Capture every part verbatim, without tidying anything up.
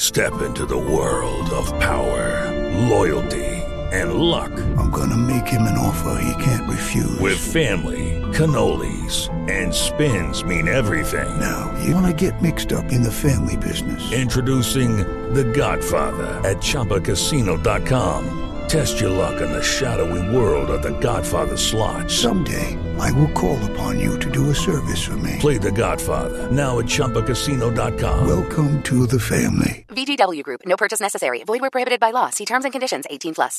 Step into the world of power, loyalty, and luck. I'm gonna make him an offer he can't refuse. With family, cannolis, and spins mean everything. Now, you wanna get mixed up in the family business. Introducing The Godfather at Chumba Casino dot com. Test your luck in the shadowy world of The Godfather slot. Someday, I will call upon you to do a service for me. Play The Godfather, now at Chumba Casino dot com. Welcome to the family. V G W Group. No purchase necessary. Void where prohibited by law. See terms and conditions. eighteen plus.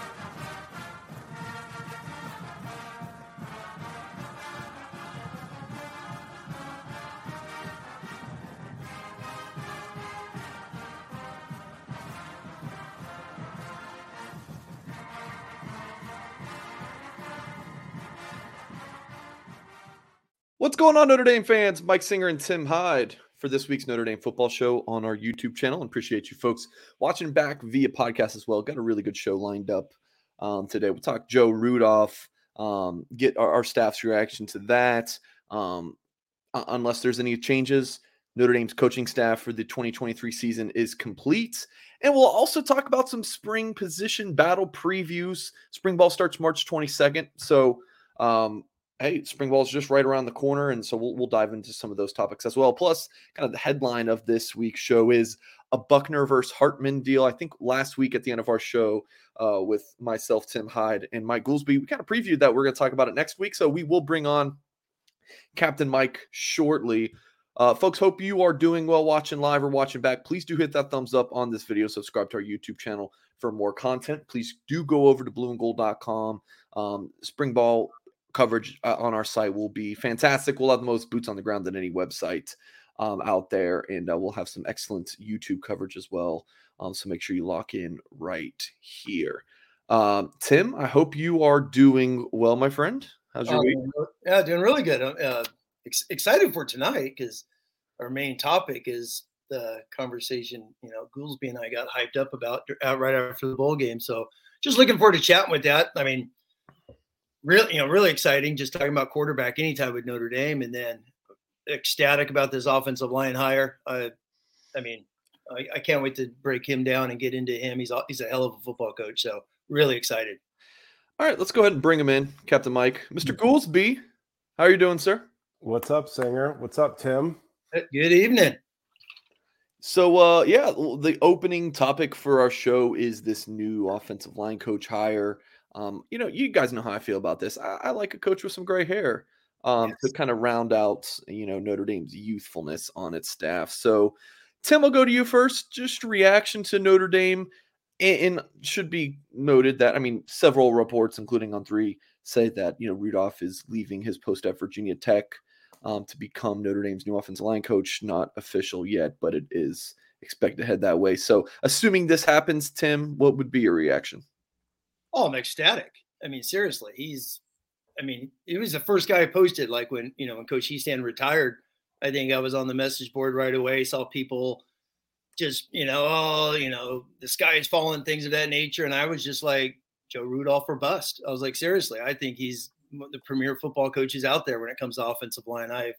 What's going on, Notre Dame fans? Mike Singer and Tim Hyde for this week's Notre Dame football show on our YouTube channel. And appreciate you folks watching back via podcast as well. Got a really good show lined up um, today. We'll talk Joe Rudolph, um, get our, our staff's reaction to that. Um, uh, unless there's any changes, Notre Dame's coaching staff for the twenty twenty-three season is complete. And we'll also talk about some spring position battle previews. Spring ball starts March twenty-second. So, um, hey, spring ball is just right around the corner, and so we'll, we'll dive into some of those topics as well. Plus, kind of the headline of this week's show is a Buckner versus Hartman deal. I think last week at the end of our show uh, with myself, Tim Hyde, and Mike Goolsby, we kind of previewed that we're going to talk about it next week, so we will bring on Captain Mike shortly. Uh, folks, hope you are doing well watching live or watching back. Please do hit that thumbs up on this video. Subscribe to our YouTube channel for more content. Please do go over to blue and gold dot com. Um, spring ball coverage uh, on our site will be fantastic. We'll have the most boots on the ground than any website um, out there, and uh, we'll have some excellent YouTube coverage as well. Um, so make sure you lock in right here. Um, Tim, I hope you are doing well, my friend. How's your um, week? Yeah, doing really good. Uh, ex- excited for tonight because our main topic is the conversation, you know, Goolsby and I got hyped up about uh, right after the bowl game. So just looking forward to chatting with that. I mean, Really, you know, really exciting. Just talking about quarterback anytime with Notre Dame, and then ecstatic about this offensive line hire. Uh, I mean, I, I can't wait to break him down and get into him. He's he's a hell of a football coach. So really excited. All right, let's go ahead and bring him in, Captain Mike. Mister Goolsby, how are you doing, sir? What's up, Singer? What's up, Tim? Good evening. So, uh, yeah, the opening topic for our show is this new offensive line coach hire. Um, you know, you guys know how I feel about this. I, I like a coach with some gray hair um, yes. to kind of round out, you know, Notre Dame's youthfulness on its staff. So, Tim, I'll go to you first. Just reaction to Notre Dame. And, and should be noted that, I mean, several reports, including on three, say that, you know, Rudolph is leaving his post at Virginia Tech um, to become Notre Dame's new offensive line coach. Not official yet, but it is expected to head that way. So, assuming this happens, Tim, what would be your reaction? Oh, I'm ecstatic. I mean, seriously, he's, I mean, he was the first guy I posted, like when, you know, when Coach Hiestand retired, I think I was on the message board right away, saw people just, you know, oh, you know, the sky is falling, things of that nature. And I was just like, Joe Rudolph or bust. I was like, seriously, I think he's the premier football coaches out there when it comes to offensive line. I've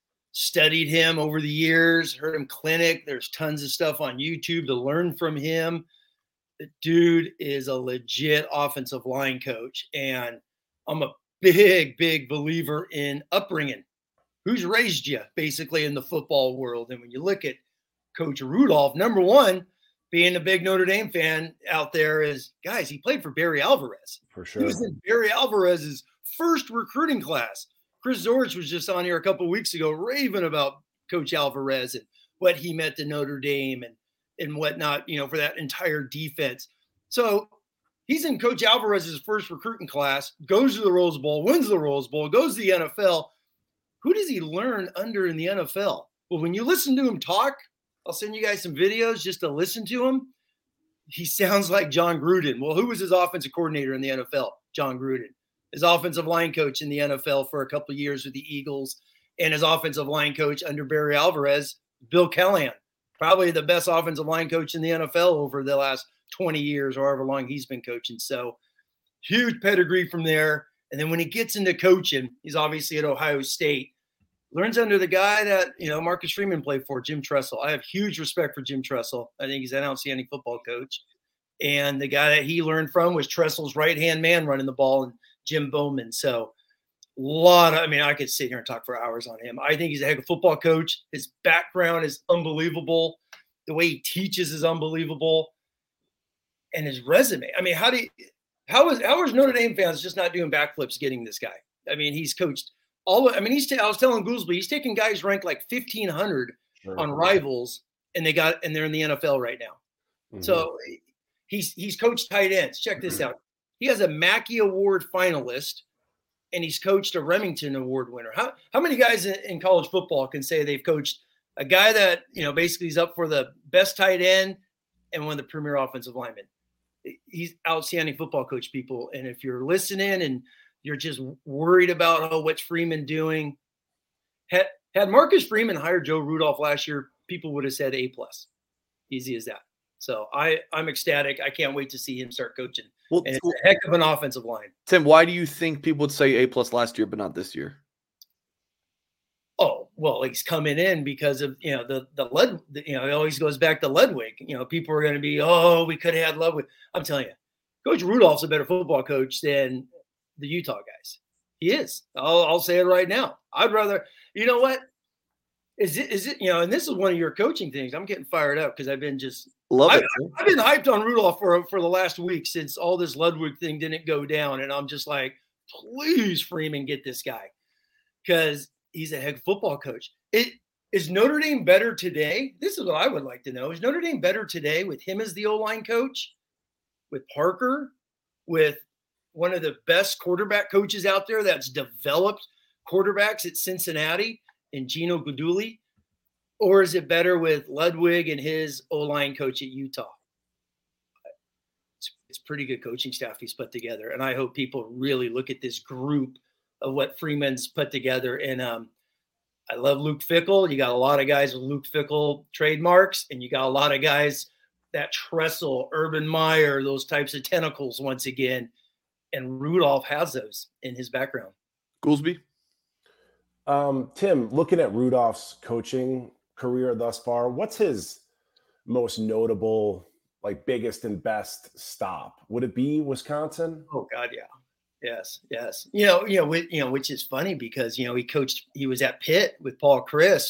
studied him over the years, heard him clinic. There's tons of stuff on YouTube to learn from him. The dude is a legit offensive line coach, and I'm a big, big believer in upbringing. Who's raised you, basically, in the football world? And when you look at Coach Rudolph, number one, being a big Notre Dame fan out there is, guys, he played for Barry Alvarez. For sure. He was in Barry Alvarez's first recruiting class. Chris Zorich was just on here a couple of weeks ago raving about Coach Alvarez and what he meant to Notre Dame and and whatnot, you know, for that entire defense. So he's in Coach Alvarez's first recruiting class, goes to the Rose Bowl, wins the Rose Bowl, goes to the N F L. Who does he learn under in the N F L? Well, when you listen to him talk, I'll send you guys some videos just to listen to him. He sounds like John Gruden. Well, who was his offensive coordinator in the N F L? John Gruden. His offensive line coach in the N F L for a couple of years with the Eagles, and his offensive line coach under Barry Alvarez, Bill Callahan. Probably the best offensive line coach in the N F L over the last twenty years or however long he's been coaching. So huge pedigree from there. And then when he gets into coaching, he's obviously at Ohio State. learns under the guy that, you know, Marcus Freeman played for, Jim Tressel. I have huge respect for Jim Tressel. I think he's an outstanding football coach. And the guy that he learned from was Tressel's right-hand man running the ball, and Jim Bowman. So a lot of, I mean, I could sit here and talk for hours on him. I think he's a heck of a football coach. His background is unbelievable. The way he teaches is unbelievable. And his resume, I mean, how do you, how is, how is Notre Dame fans just not doing backflips getting this guy? I mean, he's coached all, I mean, he's, I was telling Goolsby, he's taking guys ranked like fifteen hundred sure. on Rivals, and they got, and they're in the N F L right now. Mm-hmm. So he's, he's coached tight ends. Check this out. He has a Mackey Award finalist, and he's coached a Remington Award winner. How, how many guys in, in college football can say they've coached a guy that, you know, basically is up for the best tight end and one of the premier offensive linemen? He's outstanding football coach, people. And if you're listening and you're just worried about, oh, what's Freeman doing? Had, had Marcus Freeman hired Joe Rudolph last year, people would have said A plus. Easy as that. So I, I'm ecstatic. I can't wait to see him start coaching. Well, and it's a heck of an offensive line. Tim, why do you think people would say A plus last year, but not this year? Oh, well, he's coming in because of, you know, the, the lead, you know, it always goes back to Ludwig. You know, people are going to be, oh, we could have had Ludwig. I'm telling you, Coach Rudolph's a better football coach than the Utah guys. He is. I'll, I'll say it right now. I'd rather, you know what? Is it, is it, you know, and this is one of your coaching things. I'm getting fired up because I've been just, Love I've, it. I've been hyped on Rudolph for, for the last week since all this Ludwig thing didn't go down. And I'm just like, please, Freeman, get this guy. Because he's a head football coach. It is Notre Dame better today? This is what I would like to know. Is Notre Dame better today with him as the O-line coach, with Parker, with one of the best quarterback coaches out there that's developed quarterbacks at Cincinnati and Gino Guidugli? Or is it better with Ludwig and his O-line coach at Utah? It's, it's pretty good coaching staff he's put together. And I hope people really look at this group of what Freeman's put together. And um, I love Luke Fickell. You got a lot of guys with Luke Fickell trademarks, and you got a lot of guys that Tressel, Urban Meyer, those types of tentacles once again. And Rudolph has those in his background. Goolsby? Um, Tim, looking at Rudolph's coaching career thus far, what's his most notable, like biggest and best stop? Would it be Wisconsin? Oh God, yeah. Yes, yes. You know, you know, with, you know, which is funny because, you know, he coached, he was at Pitt with Paul Chryst,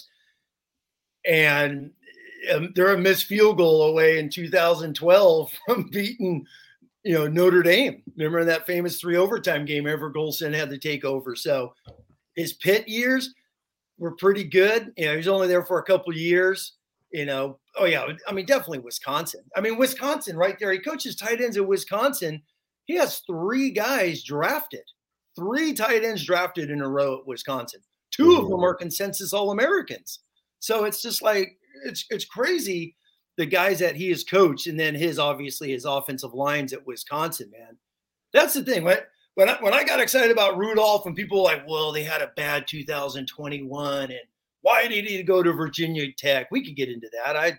and um, they're a missed field goal away in two thousand twelve from beating, you know, Notre Dame. Remember that famous three overtime game Everett Golson had to take over. So his Pitt years were pretty good. You know, he was only there for a couple of years, you know. Oh yeah. I mean, definitely Wisconsin. I mean, Wisconsin right there. He coaches tight ends at Wisconsin. He has three guys drafted, three tight ends drafted in a row at Wisconsin. Two mm-hmm. of them are consensus All-Americans. So it's just like, it's it's crazy, the guys that he has coached, and then his, obviously, his offensive lines at Wisconsin, man. That's the thing. When, when, I, when I got excited about Rudolph, and people were like, well, they had a bad two thousand twenty-one, and why did he go to Virginia Tech? We could get into that. I,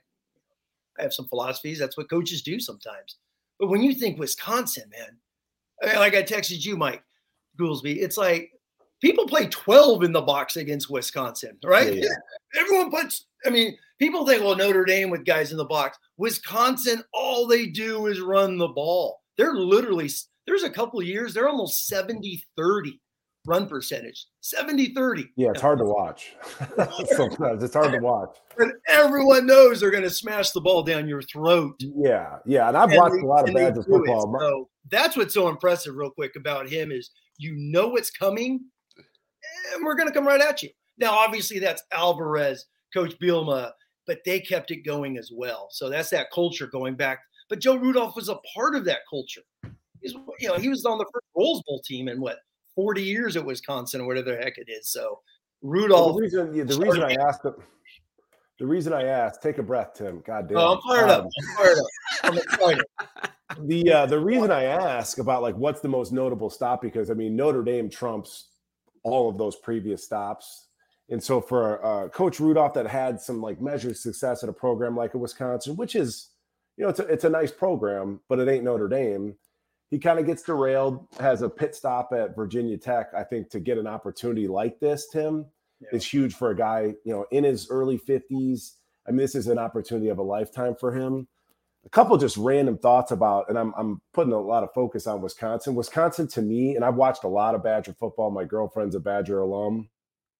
I have some philosophies. That's what coaches do sometimes. But when you think Wisconsin, man, I mean, like I texted you, Mike Goolsby, it's like people play twelve in the box against Wisconsin, right? Yeah, yeah. Everyone puts, I mean, people think, well, Notre Dame with guys in the box. Wisconsin, all they do is run the ball. They're literally, there's a couple of years, they're almost seventy thirty run percentage, seventy thirty. Yeah, it's hard to watch. Sometimes it's hard to watch. But everyone knows they're going to smash the ball down your throat. Yeah, yeah. And I've and watched they, a lot of Badger football. So that's what's so impressive real quick about him is you know what's coming, and we're going to come right at you. Now, obviously, that's Alvarez, Coach Bielema, but they kept it going as well. So that's that culture going back. But Joe Rudolph was a part of that culture. He's, you know, he was on the first Rose Bowl team in what, forty years at Wisconsin or whatever the heck it is. So Rudolph. Well, the reason, yeah, the reason I asked the, the reason I asked, take a breath, Tim. God damn. Oh, I'm fired um, up. I'm fired up. I'm excited. The uh, the reason I ask about like what's the most notable stop, because I mean Notre Dame trumps all of those previous stops, and so for uh, Coach Rudolph that had some like measured success at a program like a Wisconsin, which is, you know, it's a, it's a nice program, but it ain't Notre Dame. He kind of gets derailed, has a pit stop at Virginia Tech, I think, to get an opportunity like this, Tim. yeah. is huge for a guy, you know, in his early fifties. I mean, this is an opportunity of a lifetime for him. A couple just random thoughts about, and I'm I'm putting a lot of focus on Wisconsin. Wisconsin, to me, and I've watched a lot of Badger football. My girlfriend's a Badger alum,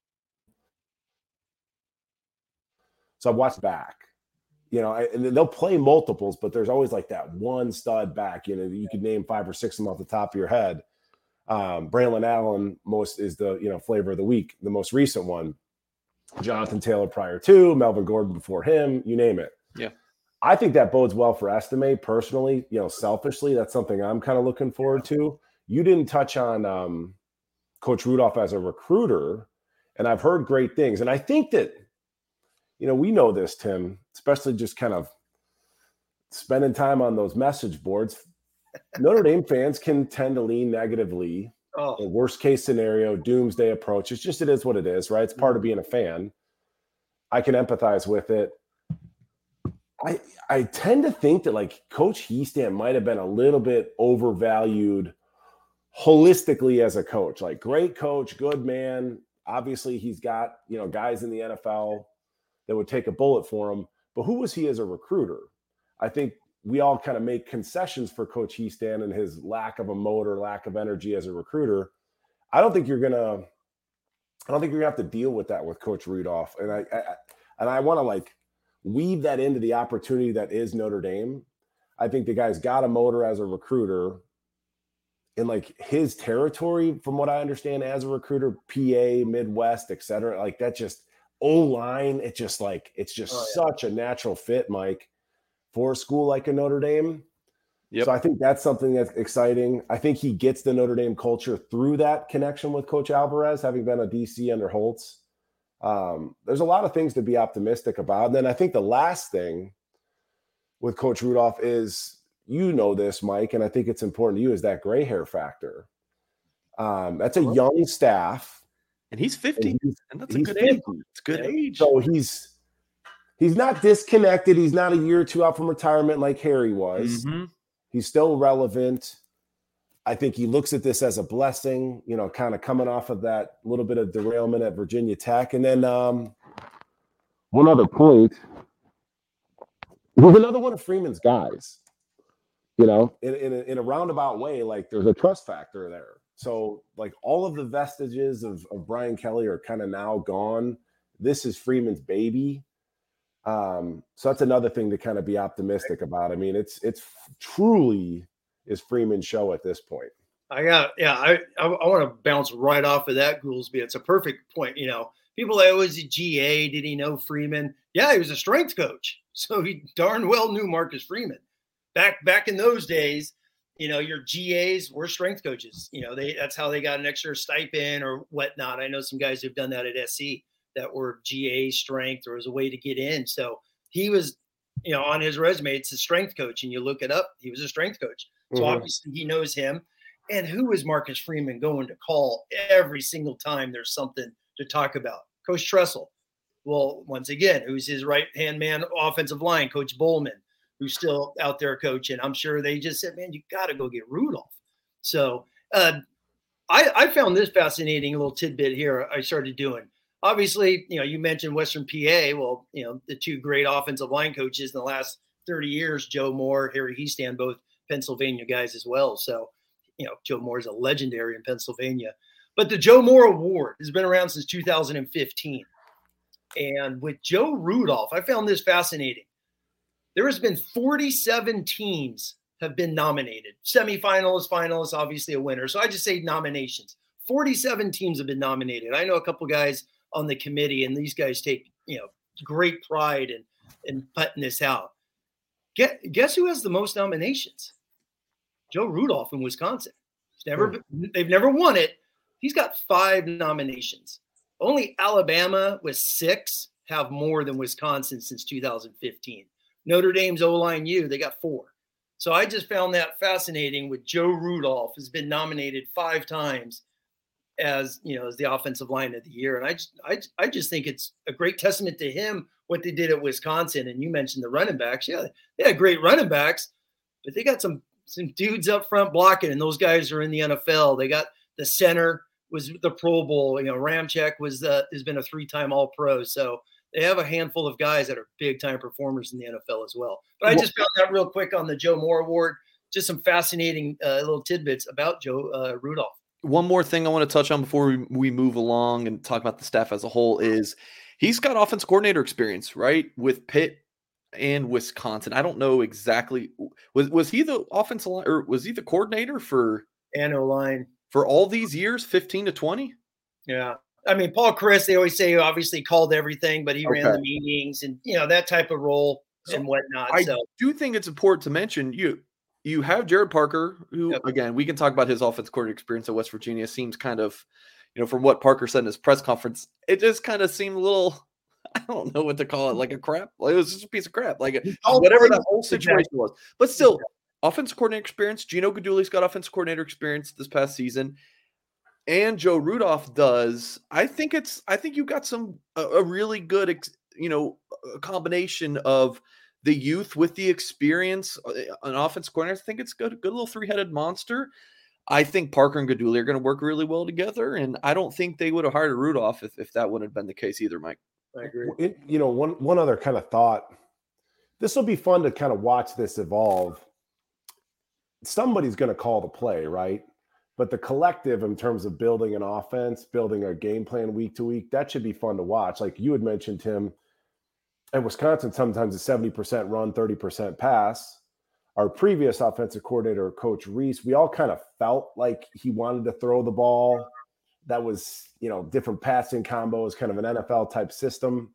so I've watched back. You know, and they'll play multiples, but there's always like that one stud back. You know, you could name five or six of them off the top of your head. Um, Braylon Allen most is the you know flavor of the week, the most recent one. Jonathan Taylor prior to, Melvin Gordon before him, you name it. Yeah. I think that bodes well for Estime personally, you know, selfishly. That's something I'm kind of looking forward to. You didn't touch on um, Coach Rudolph as a recruiter, and I've heard great things. And I think that, you know, we know this, Tim, especially just kind of spending time on those message boards. Notre Dame fans can tend to lean negatively. Oh. The worst case scenario, doomsday approach. It's just, it is what it is, right? It's part of being a fan. I can empathize with it. I I tend to think that like Coach Hiestand might have been a little bit overvalued holistically as a coach. Like great coach, good man. Obviously he's got, you know, guys in the N F L that would take a bullet for him. But who was he as a recruiter? I think we all kind of make concessions for Coach Hiestand and his lack of a motor, lack of energy as a recruiter. I don't think you're gonna. I don't think you're gonna have to deal with that with Coach Rudolph. And I, I and I want to like weave that into the opportunity that is Notre Dame. I think the guy's got a motor as a recruiter in like his territory, from what I understand as a recruiter, P A, Midwest, et cetera. Like that just O-line, it just like, it's just oh, yeah. such a natural fit, Mike, for a school like a Notre Dame. Yep. So I think that's something that's exciting. I think he gets the Notre Dame culture through that connection with Coach Alvarez, having been a D C under Holtz. Um, there's a lot of things to be optimistic about. And then I think the last thing with Coach Rudolph is, you know this, Mike, and I think it's important to you, is that gray hair factor. Um, that's a young staff. And he's fifty, and, he's, and that's a good fifty. age. It's good age. So he's he's not disconnected. He's not a year or two out from retirement like Harry was. Mm-hmm. He's still relevant. I think he looks at this as a blessing, you know, kind of coming off of that little bit of derailment at Virginia Tech. And then um, one other point, with another one of Freeman's guys, you know, in, in, a, in a roundabout way, like there's a trust factor there. So like all of the vestiges of, of Brian Kelly are kind of now gone. This is Freeman's baby. Um, so that's another thing to kind of be optimistic about. I mean, it's it's truly is Freeman's show at this point. I got, yeah, I I, I want to bounce right off of that, Goolsby. It's a perfect point. You know, people that was a G A, did he know Freeman? Yeah, he was a strength coach. So he darn well knew Marcus Freeman. Back back in those days, you know, your G As were strength coaches. You know, they that's how they got an extra stipend or whatnot. I know some guys who've done that at S C that were G A strength or as a way to get in. So he was, you know, on his resume, it's a strength coach, and you look it up, he was a strength coach. So mm-hmm. obviously he knows him. And who is Marcus Freeman going to call every single time there's something to talk about? Coach Tressel. Well, once again, who's his right-hand man, offensive line? Coach Bowman, who's still out there coaching. I'm sure they just said, man, you got to go get Rudolph. So uh, I, I found this fascinating little tidbit here I started doing. Obviously, you know, you mentioned Western P A. Well, you know, the two great offensive line coaches in the last thirty years, Joe Moore, Harry Hiestand, both Pennsylvania guys as well. So, you know, Joe Moore is a legendary in Pennsylvania. But the Joe Moore Award has been around since two thousand fifteen. And with Joe Rudolph, I found this fascinating. There has been forty-seven teams have been nominated. Semifinalists, finalists, obviously a winner. So I just say nominations. forty-seven teams have been nominated. I know a couple guys on the committee, and these guys take, you know, great pride in, in putting this out. Get, guess who has the most nominations? Joe Rudolph in Wisconsin. He's never, been, they've never won it. He's got five nominations. Only Alabama with six have more than Wisconsin since two thousand fifteen. Notre Dame's O-line U, they got four. So I just found that fascinating with Joe Rudolph has been nominated five times as, you know, as the offensive line of the year. And I just, I, I just think it's a great testament to him, what they did at Wisconsin. And you mentioned the running backs. Yeah, they had great running backs, but they got some, some dudes up front blocking, and those guys are in the N F L. They got the center was the Pro Bowl. You know, Ramczyk was uh, has been a three-time All-Pro. So they have a handful of guys that are big-time performers in the N F L as well. But I just found out real quick on the Joe Moore Award, just some fascinating uh, little tidbits about Joe uh, Rudolph. One more thing I want to touch on before we, we move along and talk about the staff as a whole is he's got offense coordinator experience, right? With Pitt and Wisconsin. I don't know exactly. Was was he the offensive line, or was he the coordinator for and O-line for all these years, fifteen to twenty? Yeah. I mean, Paul Chris, they always say obviously called everything, but he Okay. ran the meetings and, you know, that type of role and whatnot. I so do think it's important to mention you you have Jared Parker, who, Yep. again, we can talk about his offense coordinator experience at West Virginia. Seems kind of, you know, from what Parker said in his press conference, it just kind of seemed a little, I don't know what to call it, like a crap. Like, it was just a piece of crap, like called whatever plays. that whole situation was. But still, offensive coordinator experience. Gino Guidugli's got offensive coordinator experience this past season, and Joe Rudolph does. I think it's. I think you got some a, a really good, ex, you know, a combination of the youth with the experience. An offensive coordinator. I think it's good. Good little three-headed monster. I think Parker and Guidugli are going to work really well together, and I don't think they would have hired Rudolph if, if that wouldn't have been the case either, Mike. I agree. It, you know, one one other kind of thought. This will be fun to kind of watch this evolve. Somebody's going to call the play, right? But the collective in terms of building an offense, building a game plan week to week, that should be fun to watch. Like you had mentioned, Tim, at Wisconsin, sometimes it's seventy percent run, thirty percent pass. Our previous offensive coordinator, Coach Reese, we all kind of felt like he wanted to throw the ball. That was, you know, different passing combos, kind of an N F L type system.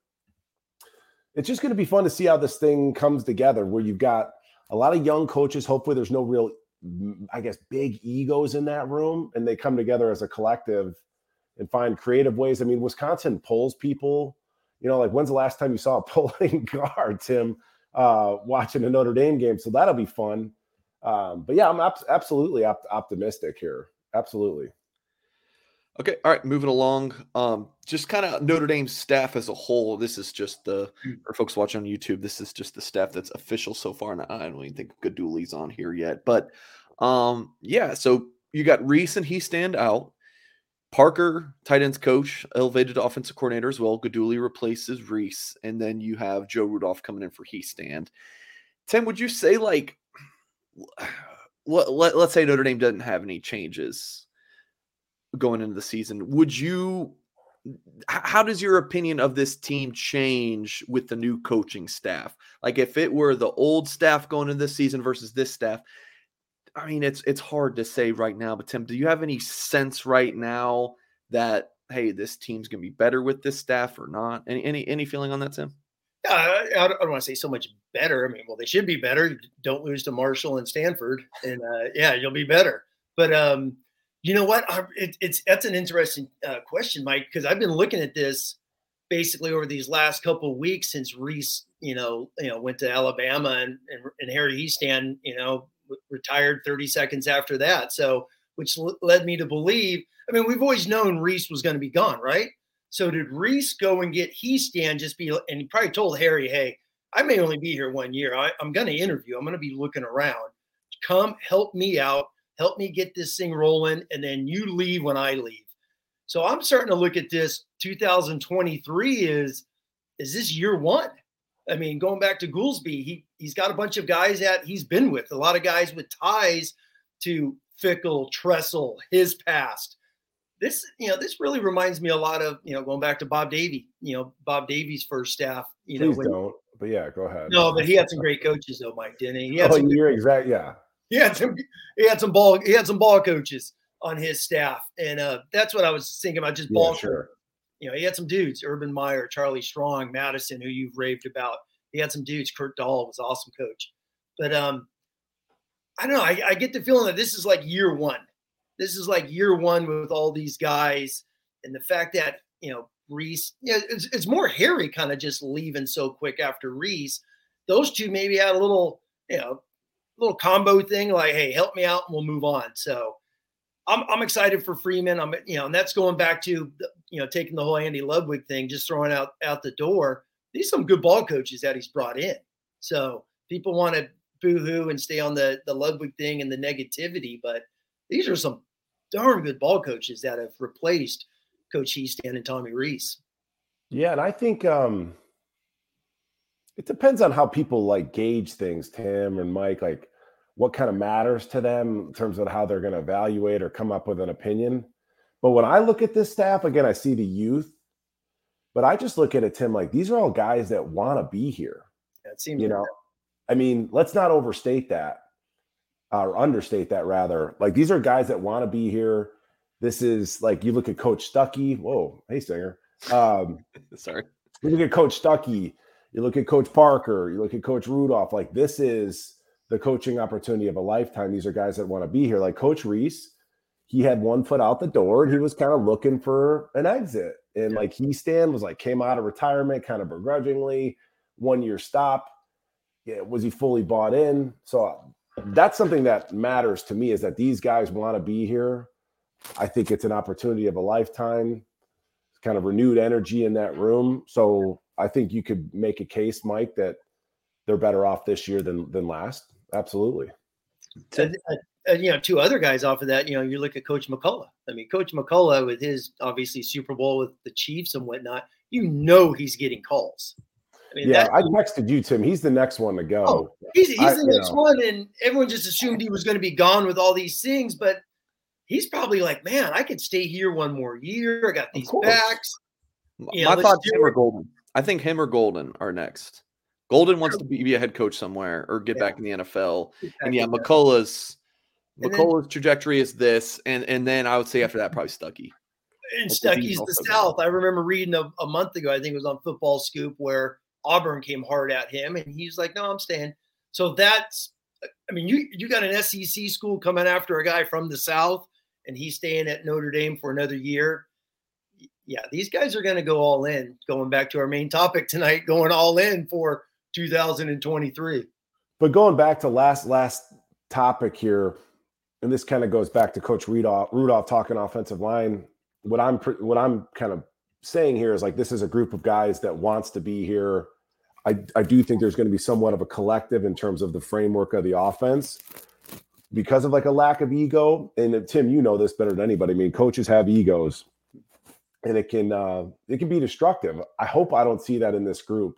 It's just going to be fun to see how this thing comes together, where you've got a lot of young coaches. Hopefully there's no real, I guess, big egos in that room, and they come together as a collective and find creative ways. I mean, Wisconsin pulls people, you know, like when's the last time you saw a pulling guard, Tim, uh, watching a Notre Dame game? So that'll be fun. Um, but yeah, I'm ab- absolutely op- optimistic here. Absolutely. Okay, all right, moving along. Um, just kind of Notre Dame staff as a whole. This is just the, for folks watching on YouTube, this is just the staff that's official so far. And I don't even think Guidugli's on here yet. But um, yeah, so you got Reese and he stand out. Parker, tight ends coach, elevated to offensive coordinator as well. Guidugli replaces Reese. And then you have Joe Rudolph coming in for he stand. Tim, would you say, like, let, let, let's say Notre Dame doesn't have any changes going into the season, would you, how does your opinion of this team change with the new coaching staff? Like if it were the old staff going into this season versus this staff, I mean, it's, it's hard to say right now, but Tim, do you have any sense right now that, hey, this team's going to be better with this staff or not? Any, any, any feeling on that, Tim? Uh, I don't, I don't want to say so much better. I mean, well, they should be better. Don't lose to Marshall and Stanford, and uh, yeah, you'll be better. But um, you know what? I, it, it's that's an interesting uh, question, Mike, because I've been looking at this basically over these last couple of weeks since Reese, you know, you know, went to Alabama and and, and Harry Hiestand, you know, retired thirty seconds after that. So, which l- led me to believe. I mean, we've always known Reese was going to be gone, right? So did Reese go and get Hiestand? Just be, and he probably told Harry, "Hey, I may only be here one year. I, I'm going to interview. I'm going to be looking around. Come help me out. Help me get this thing rolling, and then you leave when I leave." So I'm starting to look at this two thousand twenty-three is, is this year one? I mean, going back to Goolsby, he, he's got a bunch of guys that he's been with, a lot of guys with ties to Fickell, Tressel, his past. This, you know, this really reminds me a lot of, you know, going back to Bob Davie, you know, Bob Davie's first staff. You know, Please when, don't. But yeah, go ahead. No, but he had some great coaches though, Mike, didn't he? He had Oh, some you're exact. Yeah. He had some, he had some ball, he had some ball coaches on his staff. And uh, that's what I was thinking about, just ball. Yeah, sure. You know, he had some dudes, Urban Meyer, Charlie Strong, Madison, who you've raved about. He had some dudes. Kurt Dahl was an awesome coach. But um, I don't know. I, I get the feeling that this is like year one. This is like year one with all these guys. And the fact that, you know, Reese, yeah, it's, it's more Harry kind of just leaving so quick after Reese. Those two maybe had a little, you know, little combo thing like, hey, help me out and we'll move on. So I'm I'm excited for Freeman. I'm, you know, and that's going back to, you know, taking the whole Andy Ludwig thing, just throwing out, out the door. These are some good ball coaches that he's brought in. So people want to boo-hoo and stay on the, the Ludwig thing and the negativity, but these are some darn good ball coaches that have replaced Coach Hiestand and Tommy Rees. Yeah, and I think um, it depends on how people like gauge things, Tim and Mike, like what kind of matters to them in terms of how they're going to evaluate or come up with an opinion. But when I look at this staff, again, I see the youth, but I just look at it, Tim, like these are all guys that want to be here. Yeah, it seems you like know, that. I mean, let's not overstate that or understate that rather. Like these are guys that want to be here. This is like, you look at Coach Stuckey. Whoa. Hey, Singer. Um, Sorry. You look at Coach Stuckey, you look at Coach Parker, you look at Coach Rudolph. Like this is the coaching opportunity of a lifetime. These are guys that want to be here. Like Coach Rees, he had one foot out the door and he was kind of looking for an exit. And Yeah. like Hiestand was like, came out of retirement kind of begrudgingly, one year stop. Yeah, was he fully bought in? So that's something that matters to me, is that these guys want to be here. I think it's an opportunity of a lifetime. Kind of renewed energy in that room. So I think you could make a case, Mike, that they're better off this year than than last. Absolutely. And, and, you know, two other guys off of that, you know, you look at Coach McCullough. I mean, Coach McCullough with his obviously Super Bowl with the Chiefs and whatnot, you know he's getting calls. I mean, Yeah, that, I texted you, Tim. He's the next one to go. oh, he's he's I- the you next know. one, and everyone just assumed he was going to be gone with all these things, but he's probably like, man, I could stay here one more year. I got these course. backs. Yeah, My let's thoughts, do him or it. Golden. I think him or Golden are next. Golden wants to be, be a head coach somewhere or get Yeah. back in the N F L. And yeah, Exactly. McCullough's And then- McCullough's trajectory is this, and and then I would say after that probably Stuckey. And Hopefully Stuckey's he's the also South. I remember reading a, a month ago, I think it was on Football Scoop, where Auburn came hard at him, and he's like, "No, I'm staying." So that's, I mean, you you got an S E C school coming after a guy from the South, and he's staying at Notre Dame for another year. Yeah, these guys are going to go all in. Going back to our main topic tonight, going all in for two thousand twenty-three. But going back to last last topic here, and this kind of goes back to Coach Rudolph, Rudolph talking offensive line. What I'm pre- what I'm kind of saying here is like this is a group of guys that wants to be here. I I do think there's going to be somewhat of a collective in terms of the framework of the offense because of like a lack of ego. And Tim, you know this better than anybody. I mean, coaches have egos, and it can uh, it can be destructive. I hope I don't see that in this group.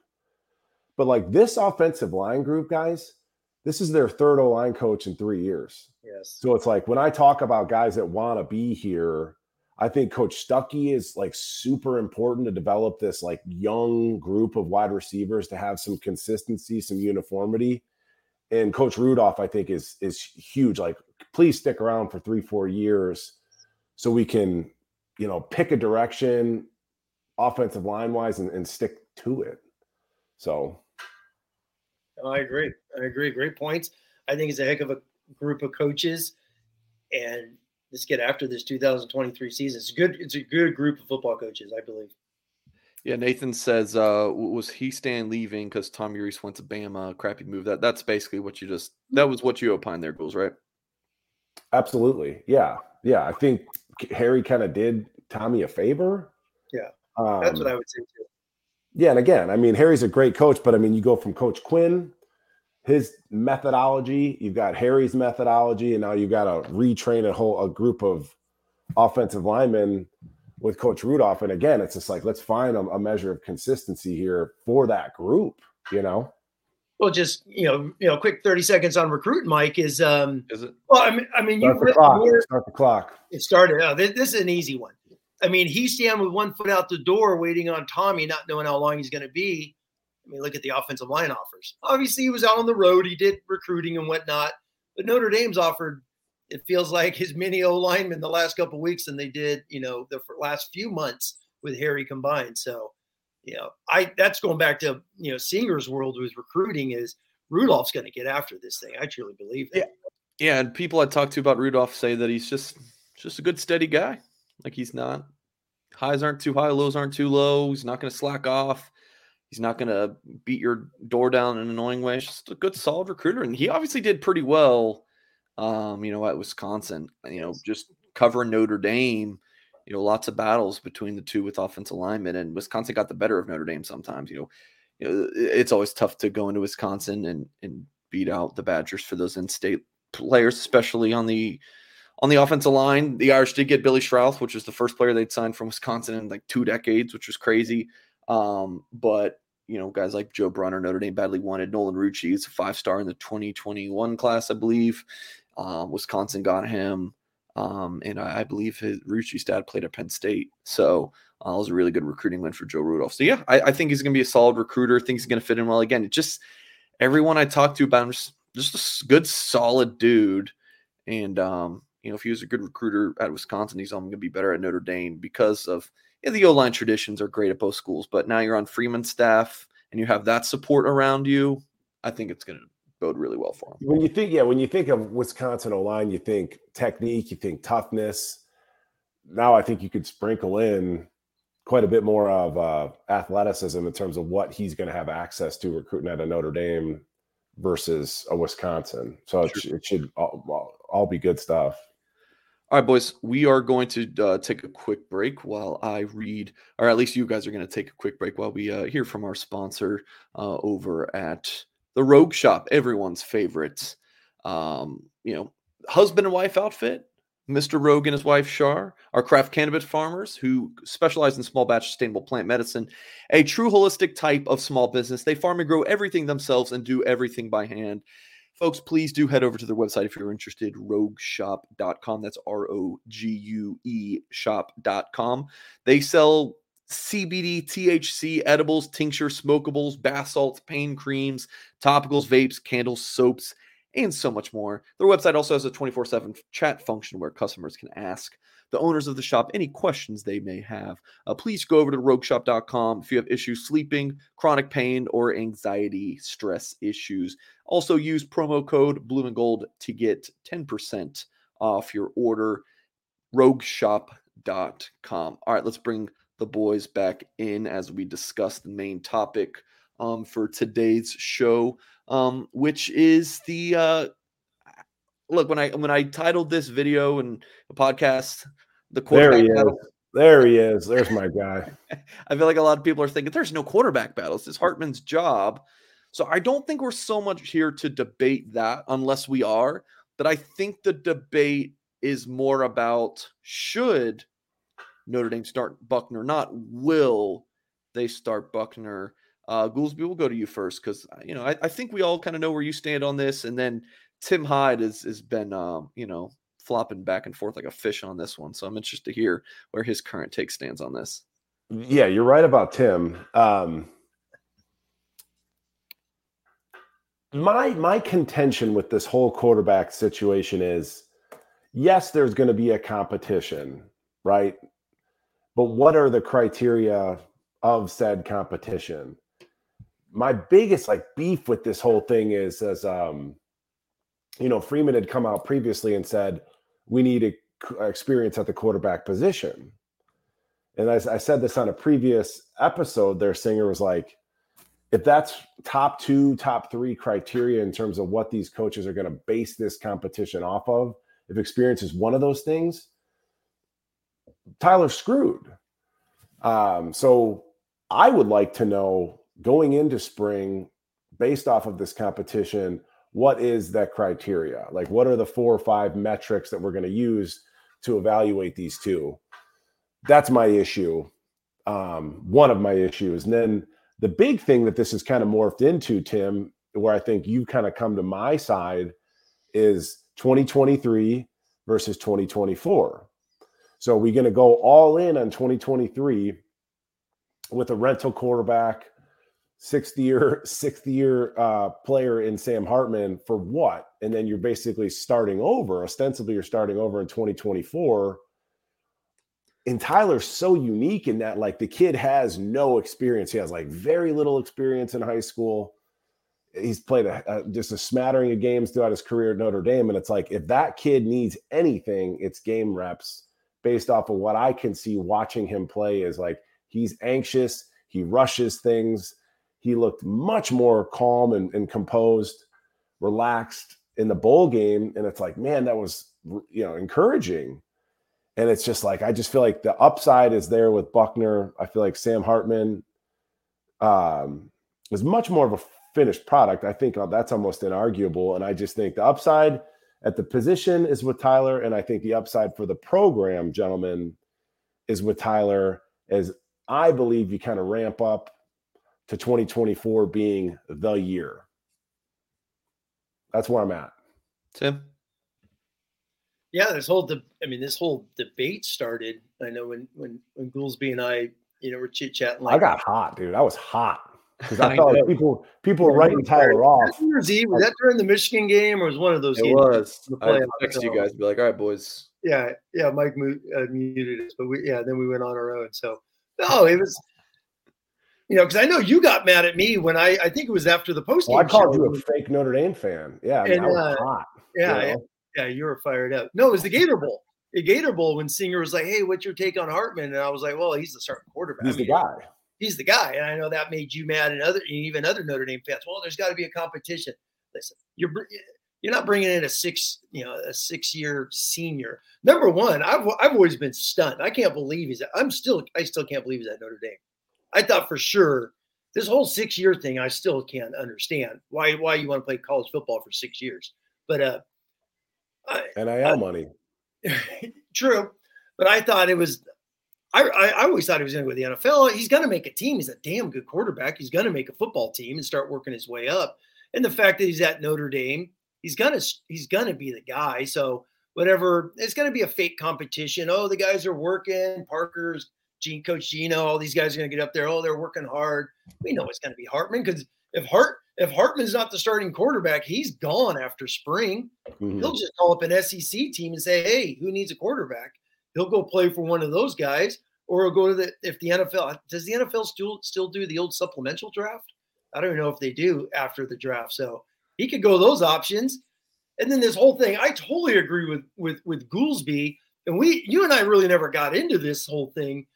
But like this offensive line group, guys, this is their third O-line coach in three years. Yes. So it's like when I talk about guys that want to be here, I think Coach Stuckey is like super important to develop this like young group of wide receivers to have some consistency, some uniformity. And Coach Rudolph, I think, is is huge. Like, please stick around for three, four years so we can, you know, pick a direction offensive line wise and, and stick to it. So I agree. I agree. Great points. I think it's a heck of a group of coaches, and let's get after this two thousand twenty-three season. It's good. It's a good group of football coaches, I believe. Yeah, Nathan says, uh, was Hiestand leaving because Tommy Rees went to Bama? Crappy move. That that's basically what you just that was what you opined there, Ghouls, right? absolutely. Yeah. Yeah. I think Harry kind of did Tommy a favor. Yeah. Um, That's what I would say too. Yeah, and again, I mean, Harry's a great coach, but I mean, you go from Coach Quinn, his methodology, you've got Harry's methodology, and now you've got to retrain a whole a group of offensive linemen with Coach Rudolph. And again, it's just like, let's find a, a measure of consistency here for that group, you know? Well, just you know, you know, quick thirty seconds on recruiting, Mike, is um. Is it? Well, I mean, I mean, Start you've the written clock. more. Start the clock. It started. Oh, this, this is an easy one. I mean, he's standing with one foot out the door, waiting on Tommy, not knowing how long he's going to be. I mean, look at the offensive line offers. Obviously, he was out on the road. He did recruiting and whatnot. But Notre Dame's offered, it feels like, as many O-linemen the last couple of weeks than they did, you know, the last few months with Harry combined. So, you know, I that's going back to, you know, Singer's world with recruiting is Rudolph's going to get after this thing. I truly believe that. Yeah. Yeah, and people I talked to about Rudolph say that he's just just a good, steady guy. Like he's not highs aren't too high, lows aren't too low. He's not going to slack off. He's not going to beat your door down in an annoying way. He's just a good, solid recruiter, and he obviously did pretty well. Um, you know, at Wisconsin, you know, just covering Notre Dame. You know, lots of battles between the two with offensive linemen, and Wisconsin got the better of Notre Dame sometimes. You know, you know, it's always tough to go into Wisconsin and and beat out the Badgers for those in-state players, especially on the On the offensive line, the Irish did get Billy Strouth, which was the first player they'd signed from Wisconsin in like two decades, which was crazy. Um, but, you know, guys like Joe Brunner, Notre Dame badly wanted. Nolan Rucci is a five-star in the twenty twenty-one class, I believe. Um, Wisconsin got him. Um, and I, I believe his Rucci's dad played at Penn State. So uh, it was a really good recruiting win for Joe Rudolph. So, yeah, I, I think he's going to be a solid recruiter. I think he's going to fit in well. Again, it just everyone I talked to about him, just, just a good, solid dude. And, um, you know, if he was a good recruiter at Wisconsin, he's only going to be better at Notre Dame because of yeah, the O-line traditions are great at both schools. But now you're on Freeman's staff and you have that support around you. I think it's going to bode really well for him. When you think, yeah, when you think of Wisconsin O-line, you think technique, you think toughness. Now I think you could sprinkle in quite a bit more of uh, athleticism in terms of what he's going to have access to recruiting at a Notre Dame versus a Wisconsin. So sure. it, it should all, all be good stuff. All right, boys, we are going to uh, take a quick break while I read, or at least you guys are going to take a quick break while we uh, hear from our sponsor uh, over at the Rogue Shop, everyone's favorite, um, you know, husband and wife outfit. Mister Rogue and his wife, Shar, are craft cannabis farmers who specialize in small batch sustainable plant medicine, a true holistic type of small business. They farm and grow everything themselves and do everything by hand. Folks, please do head over to their website if you're interested, rogue shop dot com. That's R O G U E shop dot com. They sell C B D, T H C, edibles, tinctures, smokables, bath salts, pain creams, topicals, vapes, candles, soaps, and so much more. Their website also has a twenty-four seven chat function where customers can ask the owners of the shop any questions they may have. Uh, please go over to rogue shop dot com if you have issues sleeping, chronic pain, or anxiety, stress issues. Also use promo code Blue and Gold to get ten percent off your order, rogue shop dot com. All right, let's bring the boys back in as we discuss the main topic um, for today's show, um, which is the uh, look. When I when I titled this video and the podcast, the quarterback there he battle, is. There he is. There's my guy. I feel like a lot of people are thinking there's no quarterback battles. It's Hartman's job. So I don't think we're so much here to debate that unless we are. But I think the debate is more about should Notre Dame start Buckner, not will they start Buckner. Uh, Goolsby, we'll go to you first because, you know, I, I think we all kind of know where you stand on this. And then Tim Hyde has, has been, um, you know, flopping back and forth like a fish on this one. So I'm interested to hear where his current take stands on this. Yeah, you're right about Tim. Um, my my contention with this whole quarterback situation is, yes, there's going to be a competition, right? But what are the criteria of said competition? My biggest like beef with this whole thing is, as um, you know, Freeman had come out previously and said, we need a, a experience at the quarterback position. And as I said this on a previous episode, their singer was like, if that's top two, top three criteria in terms of what these coaches are going to base this competition off of, if experience is one of those things, Tyler's screwed. Um, so I would like to know going into spring, based off of this competition, what is that criteria? Like, what are the four or five metrics that we're going to use to evaluate these two? That's my issue. Um, one of my issues. And then the big thing that this has kind of morphed into, Tim, where I think you've kind of come to my side, is twenty twenty-three versus twenty twenty-four. So are we going to go all in on twenty twenty-three with a rental quarterback, sixth year, sixth year uh, player in Sam Hartman for what? And then you're basically starting over. Ostensibly, you're starting over in twenty twenty-four. And Tyler's so unique in that, like, the kid has no experience. He has like very little experience in high school. He's played a, a, just a smattering of games throughout his career at Notre Dame. And it's like, if that kid needs anything, it's game reps. Based off of what I can see watching him play, is like, he's anxious. He rushes things. He looked much more calm and, and composed, relaxed in the bowl game. And it's like, man, that was, you know, encouraging. And it's just like, I just feel like the upside is there with Buckner. I feel like Sam Hartman um, is much more of a finished product. I think that's almost inarguable. And I just think the upside at the position is with Tyler, and I think the upside for the program, gentlemen, is with Tyler, as I believe you kind of ramp up to twenty twenty-four being the year. That's where I'm at. Tim? Yeah, this whole de- I mean, this whole debate started. I know when when when Goolsby and I, you know, were chit chatting. Like, I got hot, dude. I was hot because I, I felt know. like people people were writing Tyler off. Was, he, was that during the Michigan game, or was one of those? It games? was. The I playoff, text you so- guys and be like, all right, boys. Yeah, yeah. Mike mu- uh, muted us, but we yeah. Then we went on our own. So no, it was. You know, because I know you got mad at me when I I think it was after the post game. Well, I called show. you a fake Notre Dame fan. Yeah, I, mean, And, I was uh, hot. Yeah, you yeah, know? yeah, you were fired up. No, it was the Gator Bowl. The Gator Bowl when Singer was like, "Hey, what's your take on Hartman?" And I was like, "Well, he's the starting quarterback. He's I mean, the guy. He's the guy." And I know that made you mad, and other even other Notre Dame fans. Well, there's got to be a competition. Listen, you're you're not bringing in a six, you know, a six year senior. Number one, I've I've always been stunned. I can't believe he's. I'm still I still can't believe he's at Notre Dame. I thought for sure this whole six year thing. I still can't understand why why you want to play college football for six years. But uh, I, N I L money. True, but I thought it was. I, I, I always thought he was going to go to the N F L. He's going to make a team. He's a damn good quarterback. He's going to make a football team and start working his way up. And the fact that he's at Notre Dame, he's gonna he's gonna be the guy. So whatever, it's going to be a fake competition. Oh, the guys are working. Parker's, Gene, Coach Gino, all these guys are going to get up there. Oh, they're working hard. We know it's going to be Hartman because if Hart if Hartman's not the starting quarterback, he's gone after spring. Mhm. He'll just call up an S E C team and say, "Hey, who needs a quarterback?" He'll go play for one of those guys, or he'll go to the if the N F L does the N F L still still do the old supplemental draft? I don't even know if they do after the draft. So he could go those options. And then this whole thing, I totally agree with with with Goolsby. And we you and I really never got into this whole thing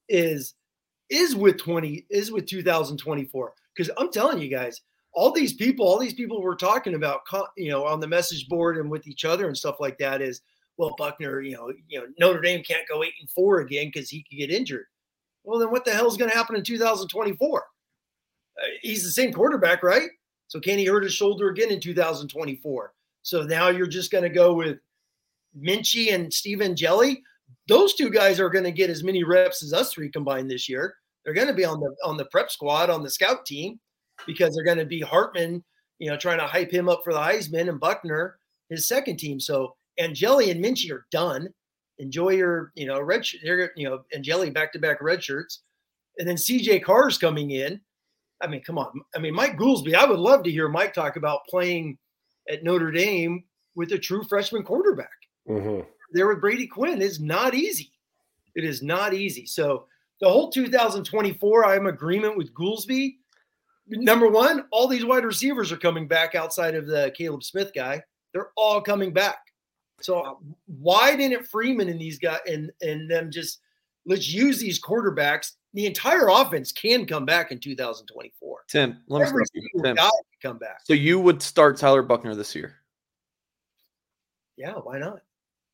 is is with twenty is with two thousand twenty-four. Because I'm telling you guys, all these people, all these people we're talking about, you know, on the message board and with each other and stuff like that is, well, Buckner, you know, you know, Notre Dame can't go eight and four again because he could get injured. Well, then what the hell is going to happen in two thousand twenty-four? Uh, he's the same quarterback, right? So can he hurt his shoulder again in two thousand twenty-four? So now you're just going to go with Minchie and Steven Jelly. Those two guys are going to get as many reps as us three combined this year. They're going to be on the on the prep squad on the scout team because they're going to be Hartman, you know, trying to hype him up for the Heisman, and Buckner his second team. So Angeli and Minchie are done. Enjoy your, you know, red shirt, you know, Angeli back-to-back red shirts. And then C J Carr's coming in. I mean, come on. I mean, Mike Goolsby, I would love to hear Mike talk about playing at Notre Dame with a true freshman quarterback. Mm-hmm. There with Brady Quinn is not easy. It is not easy. So the whole two thousand twenty-four, I'm in agreement with Goolsby. Number one, all these wide receivers are coming back outside of the Caleb Smith guy. They're all coming back. So why didn't Freeman and these guys and, and them just let's use these quarterbacks? The entire offense can come back in two thousand twenty-four. Tim, let me Every stop you. single Tim. guy can come back. So you would start Tyler Buckner this year? Yeah, why not?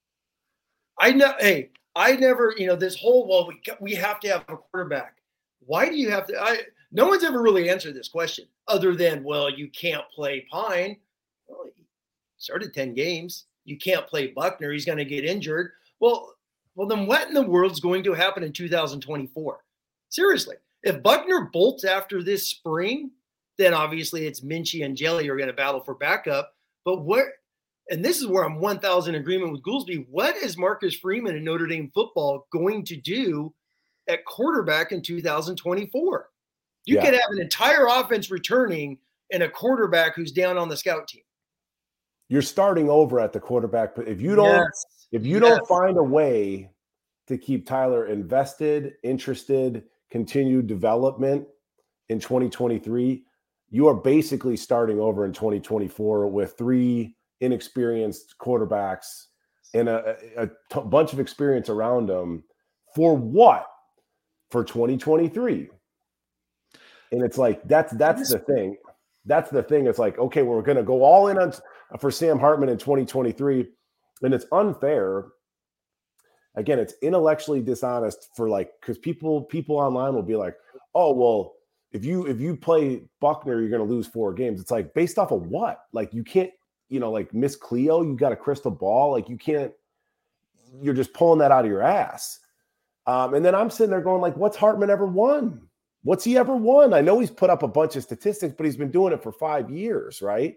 I know. Hey, I never, you know, this whole well, we we have to have a quarterback. Why do you have to? I no one's ever really answered this question other than, well, you can't play Pine. Well, he started ten games. You can't play Buckner. He's going to get injured. Well, well, then what in the world's going to happen in two thousand twenty-four? Seriously, if Buckner bolts after this spring, then obviously it's Minchie and Jelly who are going to battle for backup. But where? And this is where I'm one thousand agreement with Goolsby. What is Marcus Freeman and Notre Dame football going to do at quarterback in two thousand twenty-four? You Yeah. could have an entire offense returning and a quarterback who's down on the scout team. You're starting over at the quarterback, but if you don't, Yes. if you Yes. don't find a way to keep Tyler invested, interested, continued development in twenty twenty-three, you are basically starting over in twenty twenty-four with three inexperienced quarterbacks and a, a, a t- bunch of experience around them for what? For twenty twenty-three. And it's like, that's, that's the thing. That's the thing. It's like, okay, we're going to go all in on for Sam Hartman in twenty twenty-three. And it's unfair. Again, it's intellectually dishonest for like, because people people online will be like, oh, well, if you if you play Buckner, you're going to lose four games. It's like, based off of what? Like, you can't you know, like Miss Cleo, you got a crystal ball. Like you can't, you're just pulling that out of your ass. Um, and then I'm sitting there going like, what's Hartman ever won? What's he ever won? I know he's put up a bunch of statistics, but he's been doing it for five years. Right.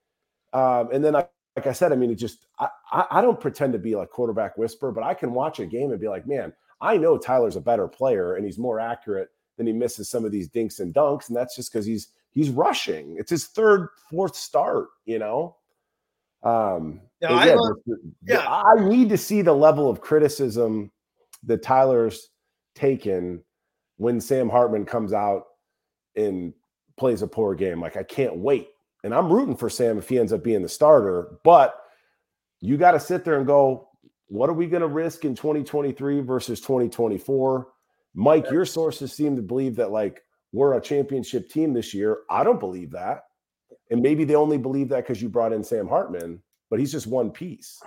Um, and then I, like I said, I mean, it just, I, I don't pretend to be like quarterback whisperer, but I can watch a game and be like, man, I know Tyler's a better player and he's more accurate than he misses some of these dinks and dunks. And that's just because he's, he's rushing. It's his third, fourth start, you know? Um, no, yeah, I, love, the, the, yeah. I need to see the level of criticism that Tyler's taken when Sam Hartman comes out and plays a poor game. Like, I can't wait. And I'm rooting for Sam if he ends up being the starter, but you got to sit there and go, what are we going to risk in twenty twenty-three versus twenty twenty-four? Mike, your sources seem to believe that like we're a championship team this year. I don't believe that. And maybe they only believe that because you brought in Sam Hartman, but he's just one piece.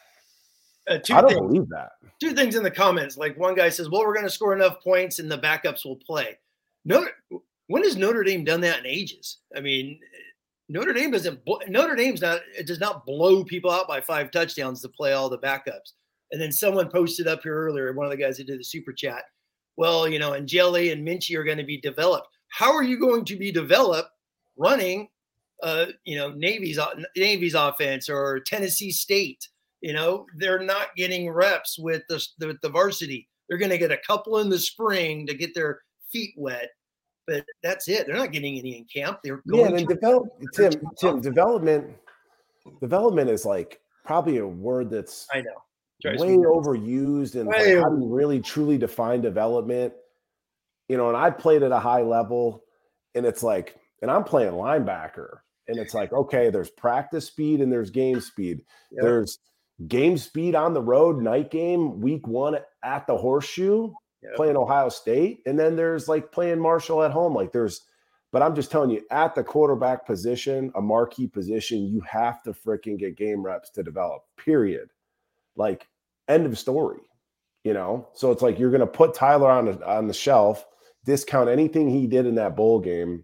Uh, two I don't things, believe that. Two things in the comments. Like one guy says, well, we're going to score enough points and the backups will play. Notre, when has Notre Dame done that in ages? I mean, Notre Dame doesn't, Notre Dame's not, it does not blow people out by five touchdowns to play all the backups. And then someone posted up here earlier, one of the guys that did the super chat, well, you know, and Jelly and Minchie are going to be developed. How are you going to be developed running, uh, you know, Navy's Navy's offense or Tennessee State? You know, they're not getting reps with the, the, the varsity. They're going to get a couple in the spring to get their feet wet. But that's it. They're not getting any in camp. They're going yeah, and to develop, Tim, Tim, development, development is like probably a word that's I know. way overused. And like, how do you really truly define development? You know, and I played at a high level and it's like, and I'm playing linebacker and it's like, okay, there's practice speed and there's game speed. Yep. There's game speed on the road, night game, week one at the Horseshoe. Yep. Playing Ohio State, and then there's like playing Marshall at home. Like there's, but I'm just telling you, at the quarterback position, a marquee position, you have to freaking get game reps to develop, period. Like, end of story, you know? So it's like you're going to put Tyler on the, on the shelf, discount anything he did in that bowl game.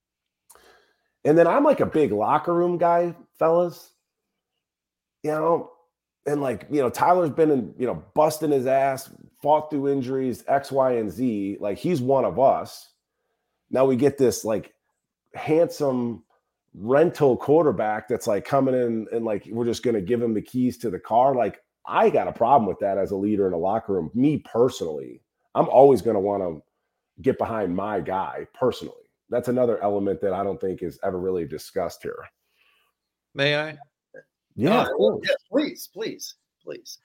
And then I'm like a big locker room guy, fellas. You know, and like, you know, Tyler's been in, you know, busting his ass, fought through injuries, X, Y, and Z. Like he's one of us. Now we get this like handsome rental quarterback that's like coming in and like, we're just going to give him the keys to the car. Like I got a problem with that as a leader in a locker room. Me personally, I'm always going to want to get behind my guy personally. That's another element that I don't think is ever really discussed here. May I? Yeah, oh, yes, please, please, please.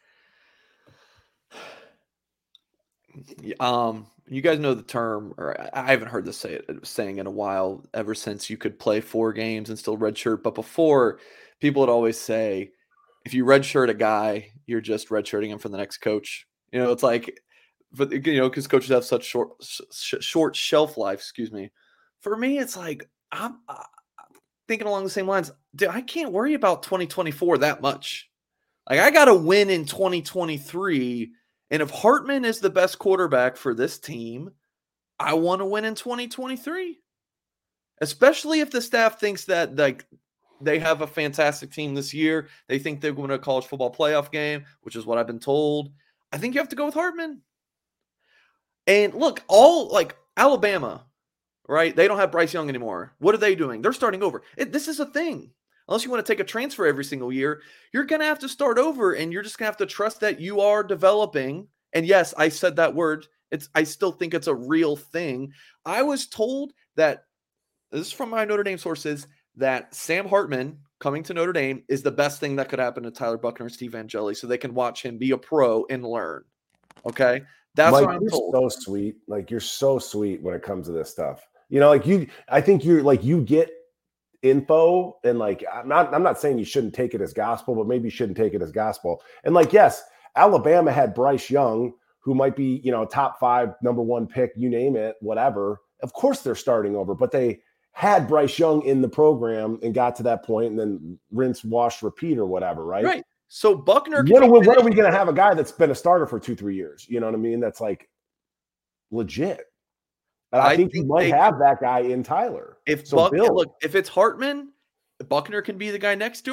Um, you guys know the term, or I haven't heard this say saying in a while, ever since you could play four games and still redshirt. But before, people would always say, if you redshirt a guy, you're just redshirting him for the next coach. You know, it's like, but you know, because coaches have such short, sh- short shelf life. Excuse me. For me, it's like I'm. Uh, thinking along the same lines, dude, I can't worry about twenty twenty-four that much. Like I got to win in twenty twenty-three. And if Hartman is the best quarterback for this team, I want to win in twenty twenty-three. Especially if the staff thinks that like they have a fantastic team this year. They think they're going to a college football playoff game, which is what I've been told. I think you have to go with Hartman. And look, all like Alabama, right? They don't have Bryce Young anymore. What are they doing? They're starting over. It, this is a thing. Unless you want to take a transfer every single year, you're going to have to start over, and you're just going to have to trust that you are developing. And yes, I said that word. It's. I still think it's a real thing. I was told that, this is from my Notre Dame sources, that Sam Hartman coming to Notre Dame is the best thing that could happen to Tyler Buchner and Steve Angeli, so they can watch him be a pro and learn. Okay? That's Mike, what I'm you're told. So sweet. Like, you're so sweet when it comes to this stuff. You know, like you, I think you're like, you get info, and like, I'm not, I'm not saying you shouldn't take it as gospel, but maybe you shouldn't take it as gospel. And like, yes, Alabama had Bryce Young, who might be, you know, top five, number one pick, you name it, whatever. Of course they're starting over, but they had Bryce Young in the program and got to that point and then rinse, wash, repeat or whatever. Right. Right. So Buchner, what are we, what are we going to have a guy that's been a starter for two, three years? You know what I mean? That's like legit. And I, I think, think you might they, have that guy in Tyler. If so Buck, look, if it's Hartman, Buchner can be the guy next to her.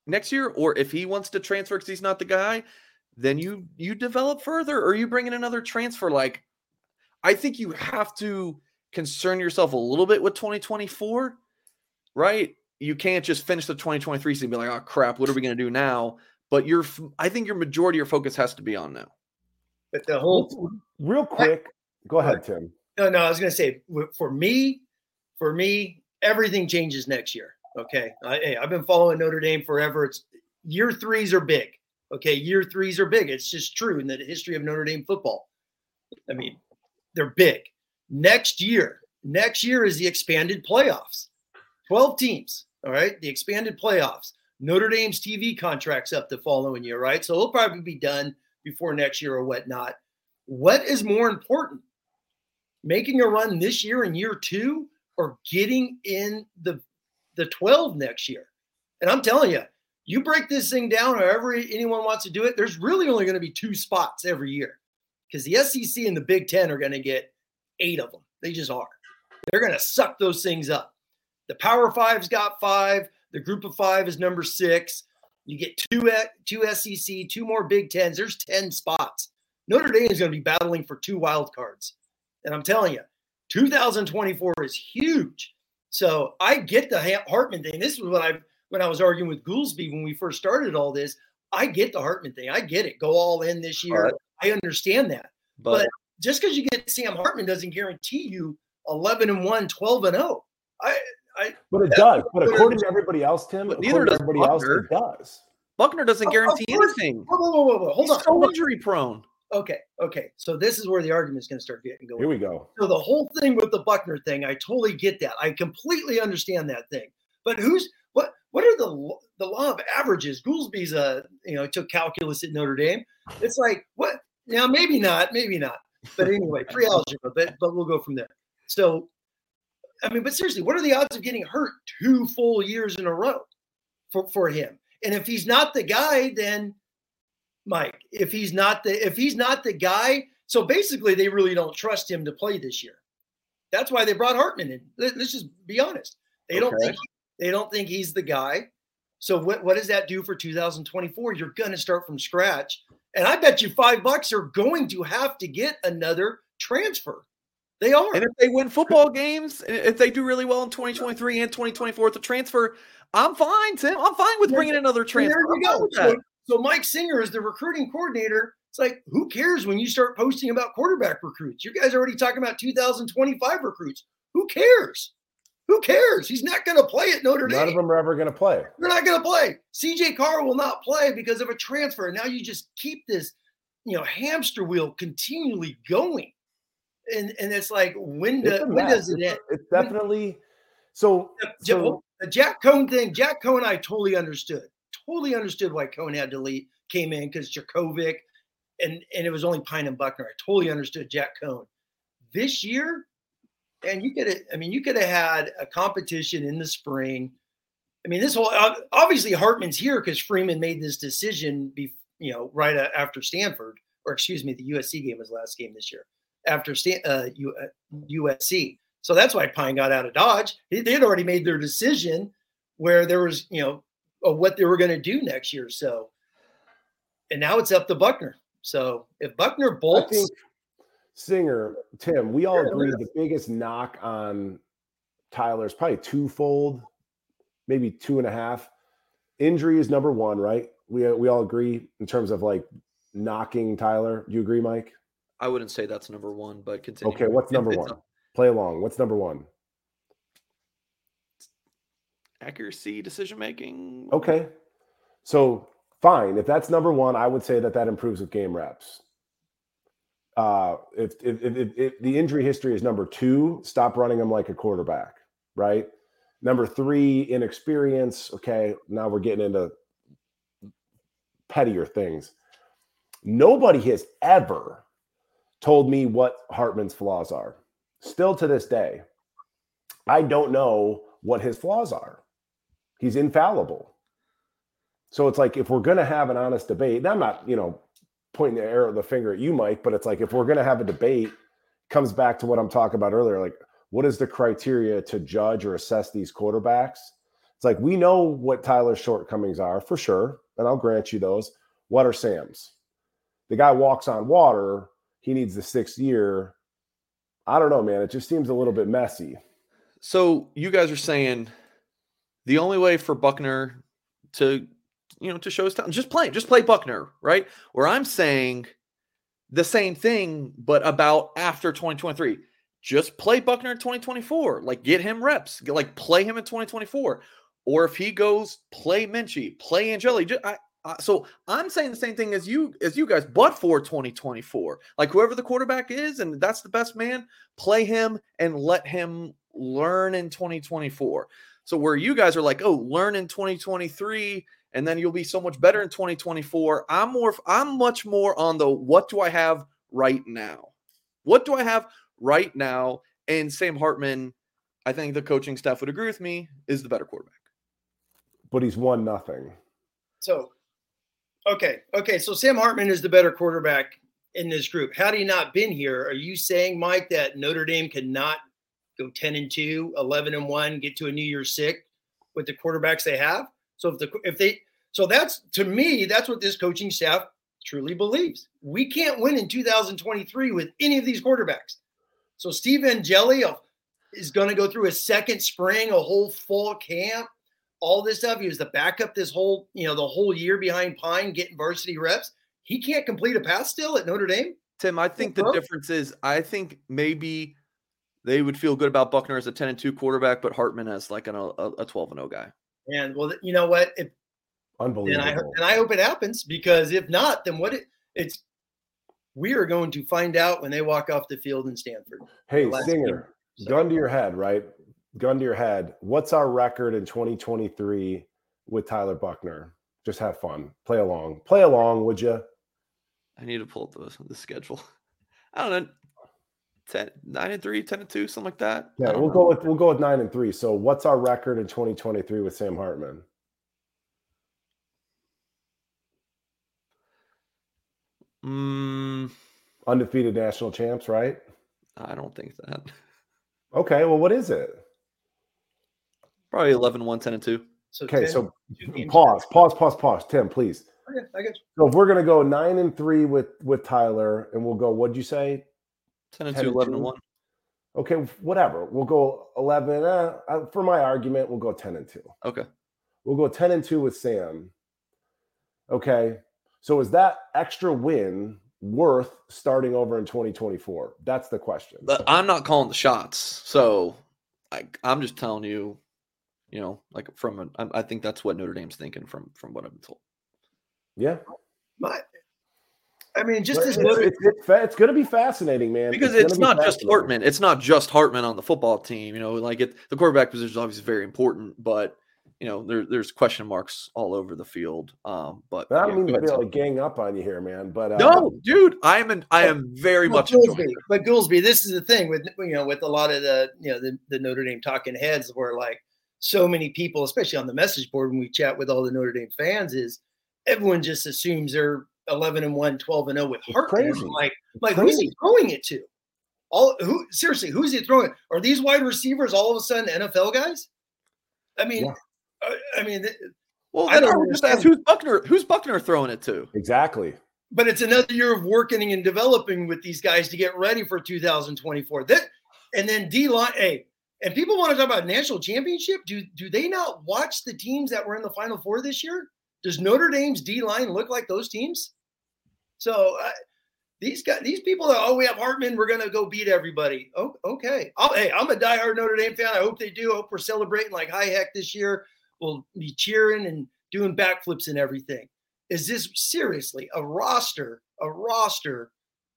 next year, or if he wants to transfer because he's not the guy, then you you develop further, or you bring in another transfer. Like, I think you have to concern yourself a little bit with twenty twenty-four, right? You can't just finish the twenty twenty-three season and be like, oh crap, what are we going to do now? But your, I think your majority of your focus has to be on now. But the whole real quick, go ahead, Tim. No, no, I was going to say for me, for me, everything changes next year. Okay, I, hey, I've been following Notre Dame forever. It's year threes are big. Okay, year threes are big. It's just true in the history of Notre Dame football. I mean, they're big. Next year, next year is the expanded playoffs. twelve teams, all right? The expanded playoffs. Notre Dame's T V contract's up the following year, right? So it'll probably be done before next year or whatnot. What is more important? Making a run this year in year two or getting in the, the twelve next year? And I'm telling you, you break this thing down however anyone wants to do it, there's really only going to be two spots every year because the S E C and the Big Ten are going to get eight of them. They just are. They're going to suck those things up. The Power Five's got five. The Group of Five is number six. You get two, two S E C, two more Big Tens. There's ten spots. Notre Dame is going to be battling for two wild cards. And I'm telling you, two thousand twenty-four is huge. So I get the Hartman thing. This is what I when I was arguing with Goolsby when we first started all this. I get the Hartman thing. I get it. Go all in this year. Right. I understand that. But, but just because you get Sam Hartman doesn't guarantee you eleven and one, twelve and oh. I I, but it does. But according to everybody else, Tim, but neither does everybody Buckner. else, it does. Buckner doesn't guarantee anything. Whoa, whoa, whoa, whoa. Hold He's on. so hold injury on. prone. Okay, okay. So this is where the argument is going to start getting going. Here we go. So the whole thing with the Buckner thing, I totally get that. I completely understand that thing. But who's what? What are the the law of averages? Goolsby's a you know took calculus at Notre Dame. It's like what? Now maybe not, maybe not. But anyway, pre-algebra. But but we'll go from there. So. I mean, but seriously, what are the odds of getting hurt two full years in a row for, for him? And if he's not the guy, then Mike, if he's not the if he's not the guy, so basically they really don't trust him to play this year. That's why they brought Hartman in. Let's just be honest. They don't okay. think they don't think he's the guy. So what, what does that do for two thousand twenty-four? You're going to start from scratch. And I bet you five bucks are going to have to get another transfer. They are. And if they win football games, if they do really well in twenty twenty-three and twenty twenty-four with the transfer, I'm fine, Tim. I'm fine with bringing another transfer. There you go. So, so Mike Singer is the recruiting coordinator. It's like, who cares when you start posting about quarterback recruits? You guys are already talking about two thousand twenty-five recruits. Who cares? Who cares? He's not going to play at Notre Dame. None of them are ever going to play. They're not going to play. C J Carr will not play because of a transfer. Now you just keep this, you know, hamster wheel continually going. And and it's like, when, do, when does it end? It's definitely so, so. The Jack Cohn thing, Jack Cohn, I totally understood. Totally understood why Cohn had to leave, came in because Jakovic and, and it was only Pine and Buckner. I totally understood Jack Cohn. This year, and you could have, I mean, you could have had a competition in the spring. I mean, this whole, obviously Hartman's here because Freeman made this decision, be, you know, right after Stanford, or excuse me, the U S C game was the last game this year. After uh, U S C. So that's why Pine got out of Dodge. They had already made their decision where there was, you know, what they were going to do next year. So, and now it's up to Buckner. So if Buckner bolts. I think Singer, Tim, we all agree the biggest knock on Tyler is probably twofold, maybe two and a half. Injury is number one, right? We, we all agree in terms of like knocking Tyler. Do you agree, Mike? I wouldn't say that's number one, but continue. Okay, what's number one? Play along. What's number one? Accuracy, decision making. Okay, so fine. If that's number one, I would say that that improves with game reps. Uh, if, if, if, if, if the injury history is number two, stop running him like a quarterback, right? Number three, inexperience. Okay, now we're getting into pettier things. Nobody has ever told me what Hartman's flaws are. Still to this day, I don't know what his flaws are. He's infallible. So it's like, if we're going to have an honest debate, and I'm not, you know, pointing the arrow, the finger at you, Mike, but it's like, if we're going to have a debate, comes back to what I'm talking about earlier. Like, what is the criteria to judge or assess these quarterbacks? It's like, we know what Tyler's shortcomings are for sure, and I'll grant you those. What are Sam's? The guy walks on water. He needs the sixth year. I don't know, man. It just seems a little bit messy. So you guys are saying the only way for Buckner to, you know, to show his talent, just play, just play Buckner, right? Where I'm saying the same thing, but about after twenty twenty-three. Just play Buckner in twenty twenty-four. Like, get him reps. Get, like, play him in twenty twenty-four. Or if he goes, play Minchie, play Angeli. Just, I, I, so I'm saying the same thing as you as you guys, but for twenty twenty-four. Like, whoever the quarterback is, and that's the best man, play him and let him learn in twenty twenty-four. So where you guys are like, oh, learn in twenty twenty-three, and then you'll be so much better in twenty twenty-four. I'm more, I'm much more on the what do I have right now? What do I have right now? And Sam Hartman, I think the coaching staff would agree with me, is the better quarterback. But he's won nothing. So, okay. Okay. So Sam Hartman is the better quarterback in this group. Had he not been here, are you saying, Mike, that Notre Dame cannot go ten and two, eleven and one, get to a New Year's Six with the quarterbacks they have? So if the, if they, so that's, to me, that's what this coaching staff truly believes. We can't win in two thousand twenty-three with any of these quarterbacks. So Steve Angeli is going to go through a second spring, a whole fall camp, all this stuff. He was the backup this whole, you know, the whole year behind Pine getting varsity reps. He can't complete a pass still at Notre Dame. Tim, I think the difference is, I think maybe they would feel good about Buckner as a ten and two quarterback, but Hartman as like an, a, a twelve and oh guy. And well, you know what? If, Unbelievable. And I, and I hope it happens, because if not, then what it, it's, we are going to find out when they walk off the field in Stanford. Hey, Singer, so. gun to your head, right? Gun to your head. What's our record in twenty twenty-three with Tyler Buckner? Just have fun. Play along. Play along, would you? I need to pull up the, the schedule. I don't know. ten, nine and three, ten and two, something like that. Yeah, we'll know. go with we'll go with nine and three. So what's our record in twenty twenty-three with Sam Hartman? Mm, Undefeated national champs, right? I don't think that. Okay, well, what is it? Probably eleven, one, ten and two. So okay, ten, so pause, pause, pause, pause. Tim, please. Okay, I get you. So if we're gonna go nine and three with with Tyler, and we'll go, what'd you say? Ten and two, eleven and one. Okay, whatever. We'll go eleven. Uh, for my argument, we'll go ten and two. Okay. We'll go ten and two with Sam. Okay. So is that extra win worth starting over in twenty twenty-four? That's the question. But I'm not calling the shots. So I, I'm just telling you, you know, like from a, I think that's what Notre Dame's thinking from, from what I've been told. Yeah. My, I mean, just it's, as it's, it's, it's, it's going to be fascinating, man. Because it's, it's not just Hartman. It's not just Hartman on the football team. You know, like it, the quarterback position is obviously very important, but you know, there, there's question marks all over the field. Um, but I don't yeah, mean to ahead, feel like gang up on you here, man. But uh, no, dude, I am, in, I am very but much. Goolsby, but Goolsby, this is the thing with you know with a lot of the you know the, the Notre Dame talking heads, where like so many people, especially on the message board when we chat with all the Notre Dame fans, is everyone just assumes they're eleven and one, twelve and oh with Hartman. Like, like crazy. Who's he throwing it to? All who seriously, who's he throwing? Are these wide receivers all of a sudden N F L guys? I mean. Yeah. I mean, well, then I, I would just ask who's Buckner, who's Buckner throwing it to? Exactly. But it's another year of working and developing with these guys to get ready for two thousand twenty-four. That, and then D-line, hey, and people want to talk about national championship. Do do they not watch the teams that were in the Final Four this year? Does Notre Dame's D-line look like those teams? So uh, these guys, these people that, oh, we have Hartman, we're going to go beat everybody. Oh, okay. I'll, hey, I'm a diehard Notre Dame fan. I hope they do. I hope we're celebrating like high heck this year. We'll be cheering and doing backflips and everything. Is this seriously a roster, a roster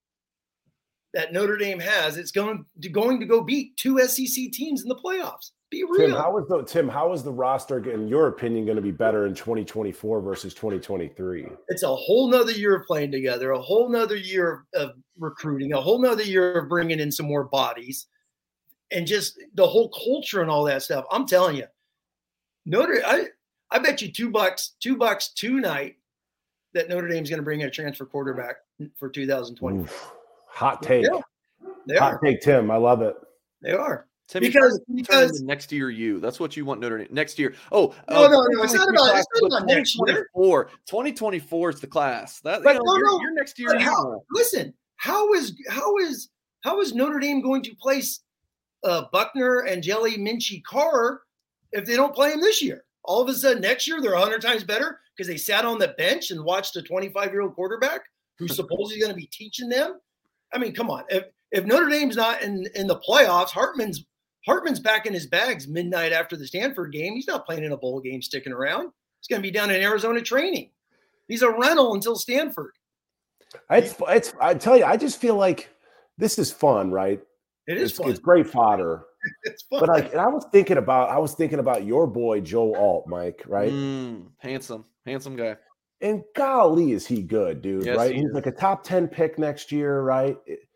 that Notre Dame has? It's going to going to go beat two S E C teams in the playoffs. Be real. Tim, how is the Tim? How is the roster, in your opinion, going to be better in twenty twenty-four versus twenty twenty-three? It's a whole nother year of playing together, a whole nother year of recruiting, a whole nother year of bringing in some more bodies, and just the whole culture and all that stuff. I'm telling you. Notre, I, I bet you two bucks, two bucks tonight that Notre Dame's going to bring in a transfer quarterback for two thousand twenty. Oof. Hot take. Yeah, they Hot are. take, Tim. I love it. They are. Tim, because because the next year you. That's what you want Notre Dame next year. Oh, no, uh, no, no. It's not about, it's not about next year. twenty twenty-four is the class. That but you know, no, you're, no. you're next year. How, listen, how is how is how is Notre Dame going to place uh, Buckner and Jelly Minchie Carr if they don't play him this year? All of a sudden, next year they're a hundred times better because they sat on the bench and watched a twenty-five-year-old quarterback who's supposedly going to be teaching them. I mean, come on. If if Notre Dame's not in, in the playoffs, Hartman's Hartman's back in his bags midnight after the Stanford game. He's not playing in a bowl game sticking around. He's going to be down in Arizona training. He's a rental until Stanford. It's, it's, I tell you, I just feel like this is fun, right? It is it's, fun. It's great fodder. It's fun. But like, and I was thinking about, I was thinking about your boy, Joe Alt, Mike, right? Mm, handsome, handsome guy. And golly, is he good, dude, yes, right? He He's is. like a top ten pick next year, right?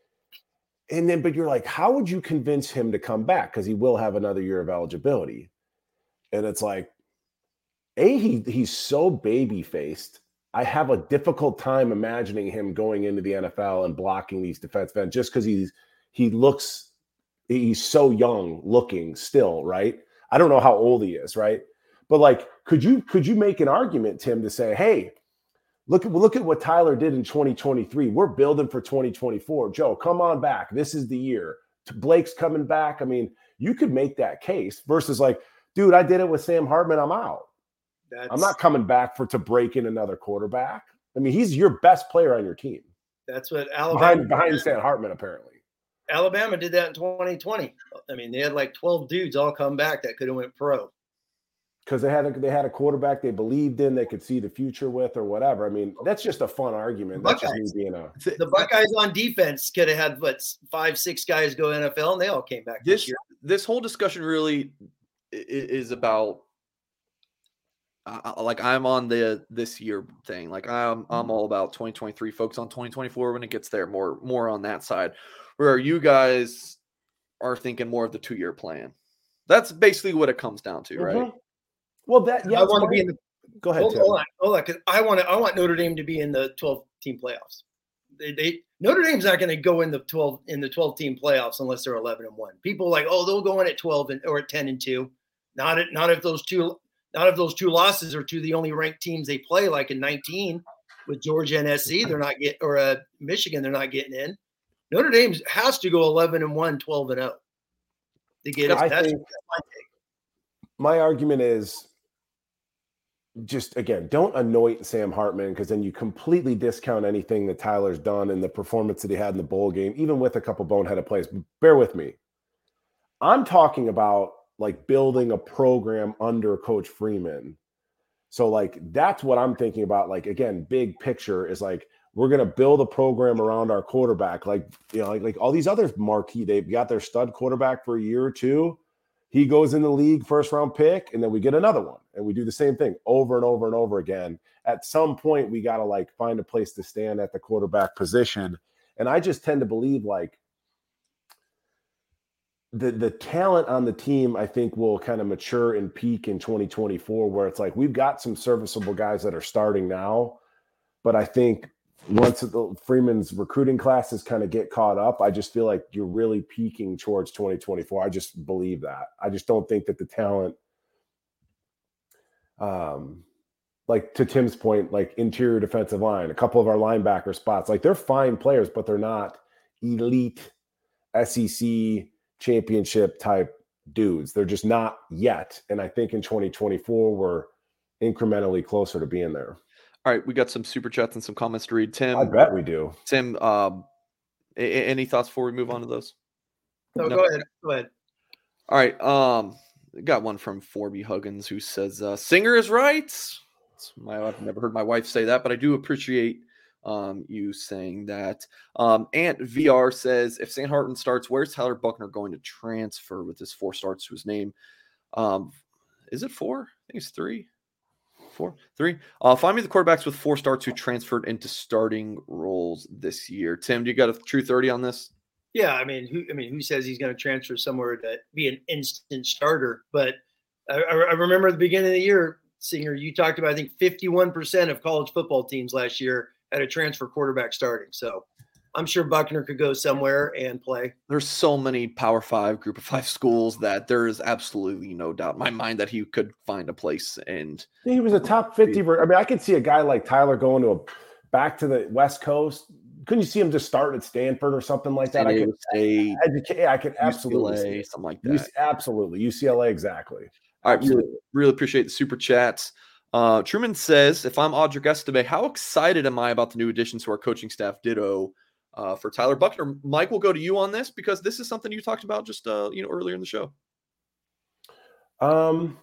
And then, but you're like, how would you convince him to come back? Because he will have another year of eligibility. And it's like, A, he he's so baby-faced. I have a difficult time imagining him going into the N F L and blocking these defensive ends just because he's he looks he's so young looking still, right? I don't know how old he is, right? But like, could you could you make an argument, Tim, to say, hey, look at look at what Tyler did in twenty twenty-three. We're building for twenty twenty-four. Joe, come on back. This is the year. Blake's coming back. I mean, you could make that case versus like, dude, I did it with Sam Hartman. I'm out. That's, I'm not coming back for to break in another quarterback. I mean, he's your best player on your team. That's what Alabama behind, behind Sam Hartman, apparently. Alabama did that in twenty twenty. I mean, they had like twelve dudes all come back that could have went pro. Because they had a, they had a quarterback they believed in, they could see the future with, or whatever. I mean, that's just a fun argument. That's just me being a the Buckeyes on defense could have had what five, six guys go N F L, and they all came back this, this year. This whole discussion really is about. Uh, like I'm on the this year thing. Like I'm I'm all about twenty twenty-three. Focus on twenty twenty-four when it gets there. More more on that side. Where you guys are thinking more of the two year plan. That's basically what it comes down to, right? Mm-hmm. Well, that yeah. I want to be in the. Go ahead. Hold, hold on, hold on, because I want to. I want Notre Dame to be in the twelve team playoffs. They, they Notre Dame's not going to go in the twelve in the twelve team playoffs unless they're eleven and one. People are like, oh, they'll go in at twelve and or at ten and two. Not at not if those two. Not if those two losses are to the only ranked teams they play, like in nineteen with Georgia and S C, they're not getting, or uh, Michigan, they're not getting in. Notre Dame has to go eleven and one, twelve and oh to get it. I That's, think that's my take. My argument is just, again, don't anoint Sam Hartman because then you completely discount anything that Tyler's done and the performance that he had in the bowl game, even with a couple boneheaded plays. Bear with me. I'm talking about like building a program under Coach Freeman. So like, that's what I'm thinking about. Like, again, big picture is like, we're going to build a program around our quarterback. Like, you know, like, like all these other marquee, they've got their stud quarterback for a year or two. He goes in the league first round pick, and then we get another one. And we do the same thing over and over and over again. At some point, we got to like find a place to stand at the quarterback position. And I just tend to believe like, The the talent on the team, I think, will kind of mature and peak in twenty twenty-four, where it's like we've got some serviceable guys that are starting now. But I think once the Freeman's recruiting classes kind of get caught up, I just feel like you're really peaking towards twenty twenty-four. I just believe that. I just don't think that the talent, um, like to Tim's point, like interior defensive line, a couple of our linebacker spots, like they're fine players, but they're not elite S E C championship type dudes. They're just not yet. And I think in twenty twenty-four, we're incrementally closer to being there. All right. We got some super chats and some comments to read. Tim, I bet we do. Tim, um, a- a- any thoughts before we move on to those? No, No. go ahead. Go ahead. All right. Um, got one from Forby Huggins who says, uh, Singer is right. It's my, I've never heard my wife say that, but I do appreciate Um, you saying that. Um, Ant V R says, if Sam Hartman starts, where's Tyler Buckner going to transfer with his four starts to his name? Um, is it four? I think it's three. Four, three. Uh, find me the quarterbacks with four starts who transferred into starting roles this year. Tim, do you got a true thirty on this? Yeah, I mean, who I mean, who says he's going to transfer somewhere to be an instant starter? But I, I remember at the beginning of the year, Singer, you talked about I think fifty-one percent of college football teams last year had a transfer quarterback starting. So I'm sure Buckner could go somewhere and play. There's so many Power Five, Group of Five schools that there is absolutely no doubt in my mind that he could find a place. And he was a top fifty. I mean, I could see a guy like Tyler going to a back to the West Coast. Couldn't you see him just starting at Stanford or something like that? I could, State, I, I could absolutely U C L A, see it. something like that. Absolutely, U C L A, exactly. All right, really, really appreciate the super chats. Uh, Truman says, if I'm Audric Estime, how excited am I about the new additions to our coaching staff? Ditto uh, for Tyler Buckner. Mike, we'll go to you on this because this is something you talked about just uh, you know earlier in the show. Um.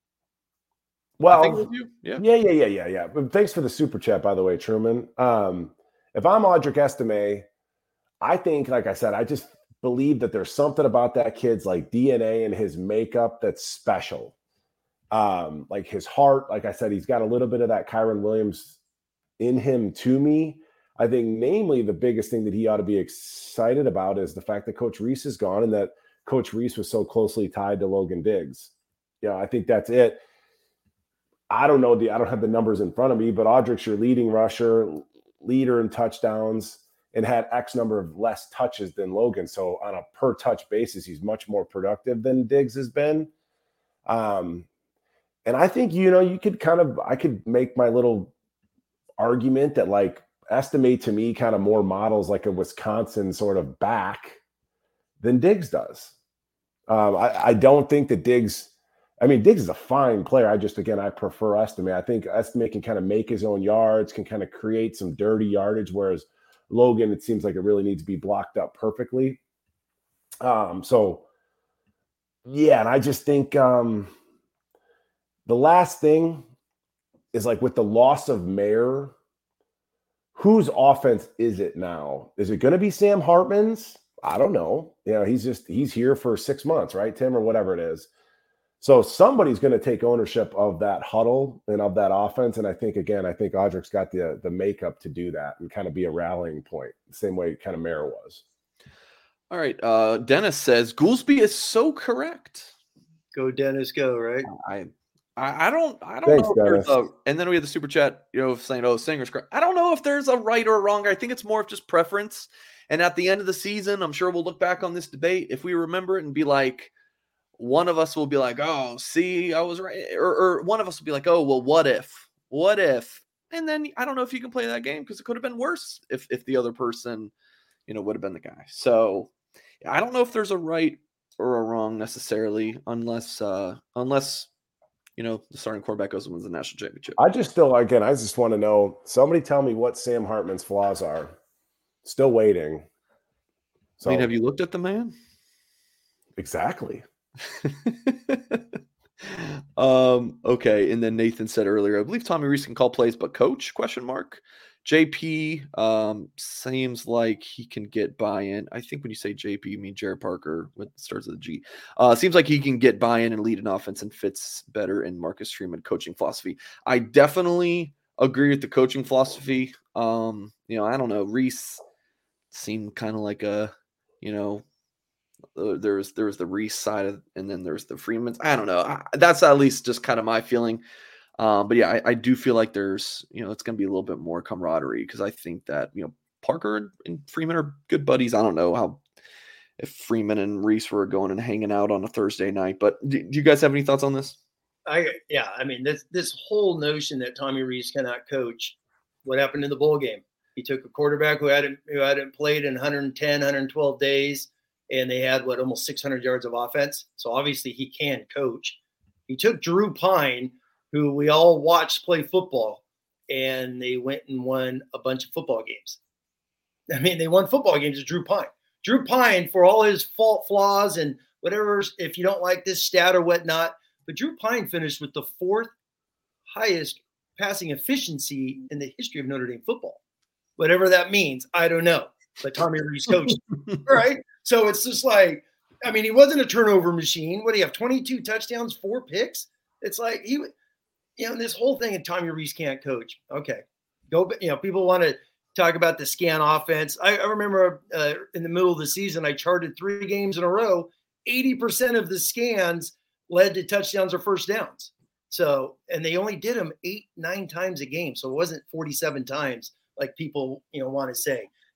Well, yeah, yeah, yeah, yeah, yeah, yeah. But thanks for the super chat, by the way, Truman. Um, if I'm Audric Estime, I think, like I said, I just believe that there's something about that kid's like D N A and his makeup that's special. Um, like his heart, like I said, he's got a little bit of that Kyron Williams in him to me. I think, namely, the biggest thing that he ought to be excited about is the fact that Coach Reese is gone and that Coach Reese was so closely tied to Logan Diggs. Yeah, I think that's it. I don't know the I don't have the numbers in front of me, but Audric's your leading rusher, leader in touchdowns, and had X number of less touches than Logan. So on a per touch basis, he's much more productive than Diggs has been. Um, and I think, you know, you could kind of, I could make my little argument that like Estime to me kind of more models like a Wisconsin sort of back than Diggs does. Um, I, I don't think that Diggs, I mean, Diggs is a fine player. I just, again, I prefer Estime. I think Estime can kind of make his own yards, can kind of create some dirty yardage, whereas Logan, it seems like it really needs to be blocked up perfectly. Um, so, yeah, and I just think um, the last thing is like with the loss of Mayer, whose offense is it now? Is it going to be Sam Hartman's? I don't know. You know, he's just, he's here for six months, right, Tim, or whatever it is. So somebody's going to take ownership of that huddle and of that offense. And I think, again, I think Audric's got the the makeup to do that and kind of be a rallying point, the same way kind of Mayer was. All right. Uh, Dennis says, Goolsby is so correct. Go, Dennis, go, right? I I, I don't I don't Thanks, know if Dennis. there's a, and then we have the super chat, you know, saying, oh, Singer's correct. I don't know if there's a right or a wrong. I think it's more of just preference. And at the end of the season, I'm sure we'll look back on this debate if we remember it and be like, one of us will be like, oh, see, I was right. Or, or one of us will be like, oh, well, what if? What if? And then I don't know if you can play that game because it could have been worse if if the other person, you know, would have been the guy. So I don't know if there's a right or a wrong necessarily, unless uh, unless you know the starting quarterback goes and wins the national championship. I just still, again, I just want to know. Somebody tell me what Sam Hartman's flaws are. Still waiting. So, I mean, have you looked at the man? Exactly. um okay, and then Nathan said earlier, I believe Tommy Reese can call plays, but coach question mark. J P um seems like he can get buy-in. I think when you say J P, you mean Jared Parker with starts with a G. Uh seems like he can get buy-in and lead an offense and fits better in Marcus Freeman coaching philosophy. I definitely agree with the coaching philosophy. Um, you know, I don't know. Reese seemed kind of like a, you know, Uh, there's there's the Reese side of, and then there's the Freemans. I don't know. I, that's at least just kind of my feeling. Um, but yeah, I, I do feel like there's, you know, it's going to be a little bit more camaraderie because I think that, you know, Parker and Freeman are good buddies. I don't know how if Freeman and Reese were going and hanging out on a Thursday night, but do, do you guys have any thoughts on this? I yeah, I mean this this whole notion that Tommy Reese cannot coach. What happened in the bowl game? He took a quarterback who hadn't who hadn't played in one hundred ten, one hundred twelve days. And they had, what, almost six hundred yards of offense. So obviously he can coach. He took Drew Pine, who we all watched play football, and they went and won a bunch of football games. I mean, they won football games with Drew Pine. Drew Pine, for all his fault flaws and whatever, if you don't like this stat or whatnot, but Drew Pine finished with the fourth highest passing efficiency in the history of Notre Dame football. Whatever that means, I don't know. But Tommy Reese coached, right? So it's just like, I mean, he wasn't a turnover machine. What do you have? twenty-two touchdowns, four picks. It's like he, you know, this whole thing. And Tommy Reese can't coach. Okay, go. You know, people want to talk about the scan offense. I, I remember uh, in the middle of the season, I charted three games in a row. eighty percent of the scans led to touchdowns or first downs. So, and they only did them eight, nine times a game. So it wasn't forty-seven times like people, you know, want to say.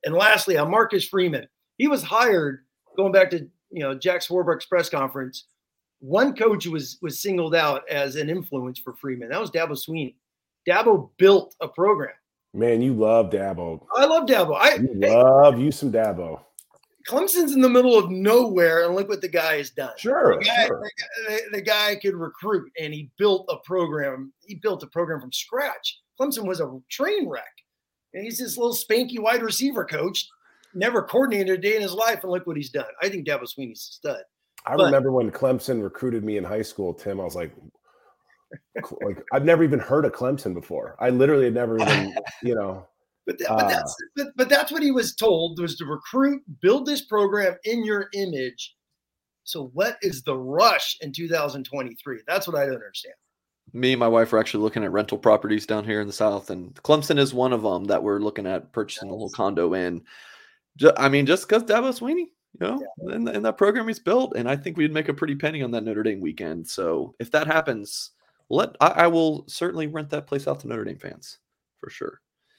And lastly, on Marcus Freeman, he was hired, going back to, you know, Jack Swarbrick's press conference. One coach was was singled out as an influence for Freeman. That was Dabo Swinney. Dabo built a program. Man, you love Dabo. I love Dabo. I you hey, love you some Dabo. Clemson's in the middle of nowhere, and look what the guy has done. Sure, the guy, sure. The, guy, the guy could recruit, and he built a program. He built a program from scratch. Clemson was a train wreck, and he's this little spanky wide receiver coach, never coordinated a day in his life, and look what he's done. I think Dabo Swinney's a stud. I but, remember when Clemson recruited me in high school, Tim. I was like, like I've never even heard of Clemson before. I literally had never even, you know. But, that, but uh, that's but, but that's what he was told, was to recruit, build this program in your image. So what is the rush in two thousand twenty-three? That's what I don't understand. Me and my wife are actually looking at rental properties down here in the South, and Clemson is one of them that we're looking at purchasing a little condo in. I mean, just because Dabo Swinney, you know, yeah. in, in that program he's built, and I think we'd make a pretty penny on that Notre Dame weekend. So if that happens, let I, I will certainly rent that place out to Notre Dame fans for sure.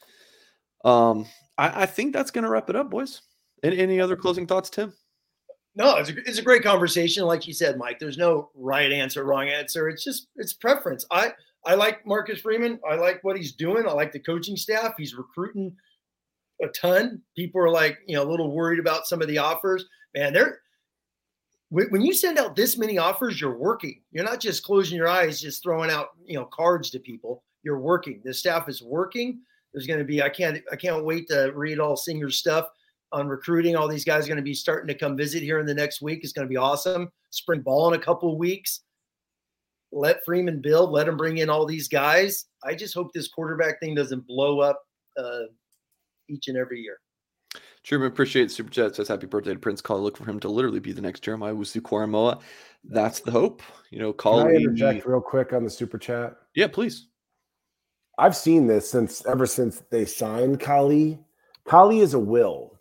Um, I, I think that's going to wrap it up, boys. Any, any other closing thoughts, Tim? No, it's a, it's a great conversation. Like you said, Mike, there's no right answer, wrong answer. It's just, it's preference. I, I like Marcus Freeman. I like what he's doing. I like the coaching staff. He's recruiting a ton. People are like, you know, a little worried about some of the offers. Man, they're, when you send out this many offers, you're working. You're not just closing your eyes, just throwing out, you know, cards to people. You're working. The staff is working. There's going to be, I can't, I can't wait to read all Singer's stuff on recruiting. All these guys are going to be starting to come visit here in the next week. It's going to be awesome. Spring ball in a couple of weeks. Let Freeman build. Let him bring in all these guys. I just hope this quarterback thing doesn't blow up uh, each and every year. Truman, appreciate Super Chat. Says happy birthday to Prince Call. Look for him to literally be the next Jeremiah Owusu-Koramoah. That's the hope. You know, call. Can I interject real quick on the Super Chat? Yeah, please. I've seen this since ever since they signed Kali. Kali is a will.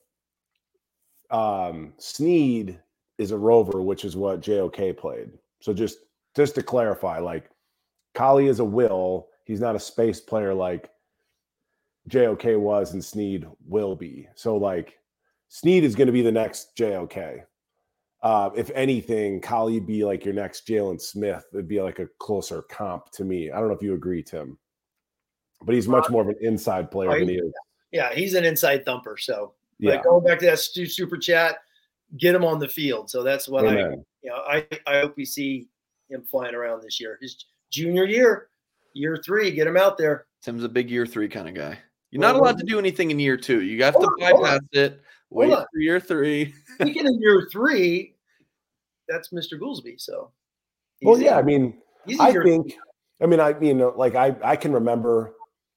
Um, Sneed is a rover, which is what J O K played. So just just to clarify, like Kali is a will. He's not a space player like J O K was and Sneed will be. So like Sneed is going to be the next J O K. Uh, if anything, Kali would be like your next Jalen Smith. It'd be like a closer comp to me. I don't know if you agree, Tim. But he's much more of an inside player oh, than he is. Yeah, he's an inside thumper. So, yeah. Like going back to that super chat, get him on the field. So that's what Amen. I, you know, I, I hope we see him flying around this year. His junior year, year three, get him out there. Tim's a big year three kind of guy. You're not allowed to do anything in year two. You have hold to on, bypass it. Wait for year three. Speaking of year three, that's Mister Goolsby. So, well, yeah, in, I mean, I think, three. I mean, I mean, like I, I can remember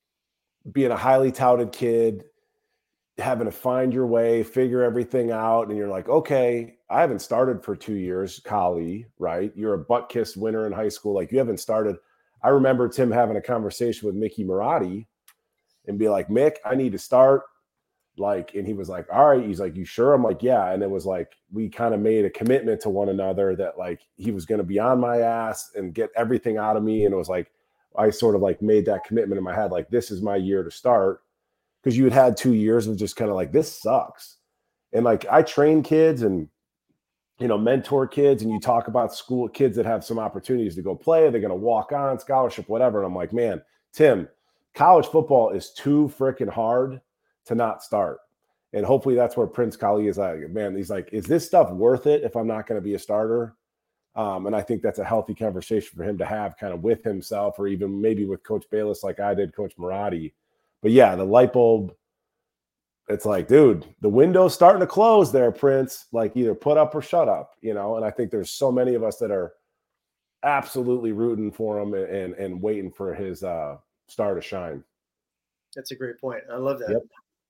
being a highly touted kid, having to find your way, figure everything out. And you're like, okay, I haven't started for two years, Kali, right? You're a butt-kissed winner in high school. Like you haven't started. I remember Tim having a conversation with Mickey Marotti and be like, Mick, I need to start. Like, and he was like, all right. He's like, you sure? I'm like, yeah. And it was like, we kind of made a commitment to one another that like, he was going to be on my ass and get everything out of me. And it was like, I sort of like made that commitment in my head. Like, this is my year to start. Cause you had had two years of just kind of like, this sucks. And like, I train kids and, you know, mentor kids, and you talk about school kids that have some opportunities to go play. They're going to walk on scholarship, whatever. And I'm like, man, Tim, college football is too freaking hard to not start. And hopefully that's where Prince Kali is like, man, he's like, is this stuff worth it if I'm not going to be a starter? Um, and I think that's a healthy conversation for him to have kind of with himself, or even maybe with Coach Bayless, like I did Coach Marotti. But yeah, the light bulb, it's like, dude, the window's starting to close there, Prince. Like either put up or shut up, you know? And I think there's so many of us that are absolutely rooting for him and, and, and waiting for his uh, star to shine. That's a great point. I love that. Yep.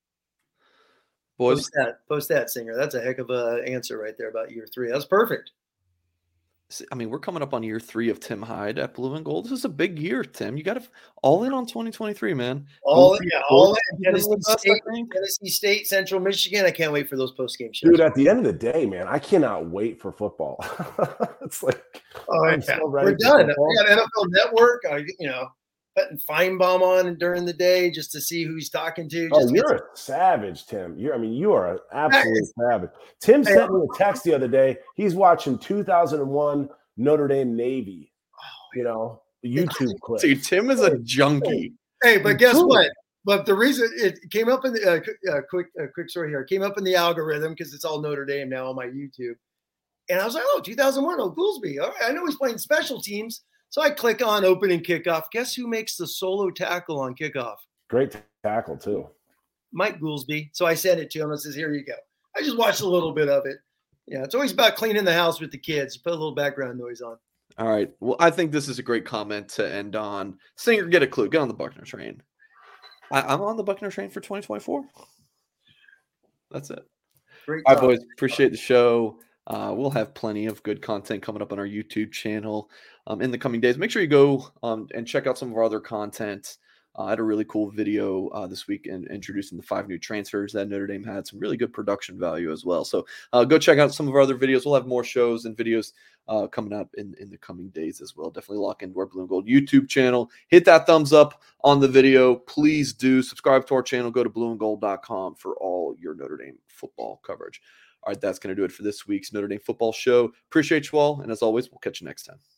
Boys, post that, post that, Singer. That's a heck of a answer right there about year three. That's perfect. I mean, we're coming up on year three of Tim Hyde at Blue and Gold. This is a big year, Tim. You got to all in on twenty twenty-three, man. All in, yeah, all in. Tennessee State, Tennessee State, Central Michigan. I can't wait for those post-game shows. Dude, at the end of the day, man, I cannot wait for football. It's like, oh, yeah. So we're done. We got N F L Network. I, you know, putting Feinbaum on during the day just to see who he's talking to. Oh, Just you're a savage, Tim. You're, I mean, you are an absolute savage. Tim Hey, sent me a text the other day. He's watching two thousand one Notre Dame Navy, you know, the YouTube clip. Dude, Tim is a junkie. Hey, but guess Cool. what? But the reason it came up in the uh, qu- uh, quick uh, quick story here, it came up in the algorithm because it's all Notre Dame now on my YouTube. And I was like, oh, two thousand one, oh, Goolsby. All right, I know he's playing special teams. So I click on opening kickoff. Guess who makes the solo tackle on kickoff? Great tackle, too. Mike Goolsby. So I sent it to him and says, here you go. I just watched a little bit of it. Yeah, it's always about cleaning the house with the kids. Put a little background noise on. All right. Well, I think this is a great comment to end on. Singer, get a clue. Get on the Buckner train. I, I'm on the Buckner train for twenty twenty-four. That's it. Great All right, talk. boys. Appreciate the show. Uh, we'll have plenty of good content coming up on our YouTube channel um, in the coming days. Make sure you go um, and check out some of our other content. Uh, I had a really cool video uh, this week in introducing the five new transfers that Notre Dame had. Some really good production value as well. So uh, go check out some of our other videos. We'll have more shows and videos uh, coming up in, in the coming days as well. Definitely lock into our Blue and Gold YouTube channel. Hit that thumbs up on the video. Please do subscribe to our channel. Go to blue and gold dot com for all your Notre Dame football coverage. All right, that's going to do it for this week's Notre Dame football show. Appreciate you all. And as always, we'll catch you next time.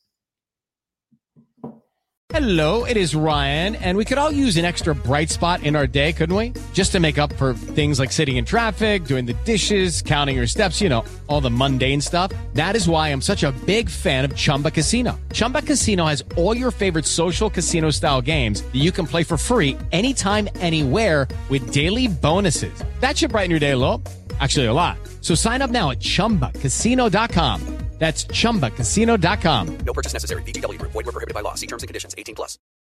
Hello, it is Ryan, and we could all use an extra bright spot in our day, couldn't we? Just to make up for things like sitting in traffic, doing the dishes, counting your steps, you know, all the mundane stuff. That is why I'm such a big fan of Chumba Casino. Chumba Casino has all your favorite social casino style games that you can play for free anytime, anywhere with daily bonuses. That should brighten your day a little. Actually, a lot. So sign up now at chumba casino dot com. That's chumba casino dot com. No purchase necessary. V G W Group. Void where prohibited by law. See terms and conditions. eighteen plus.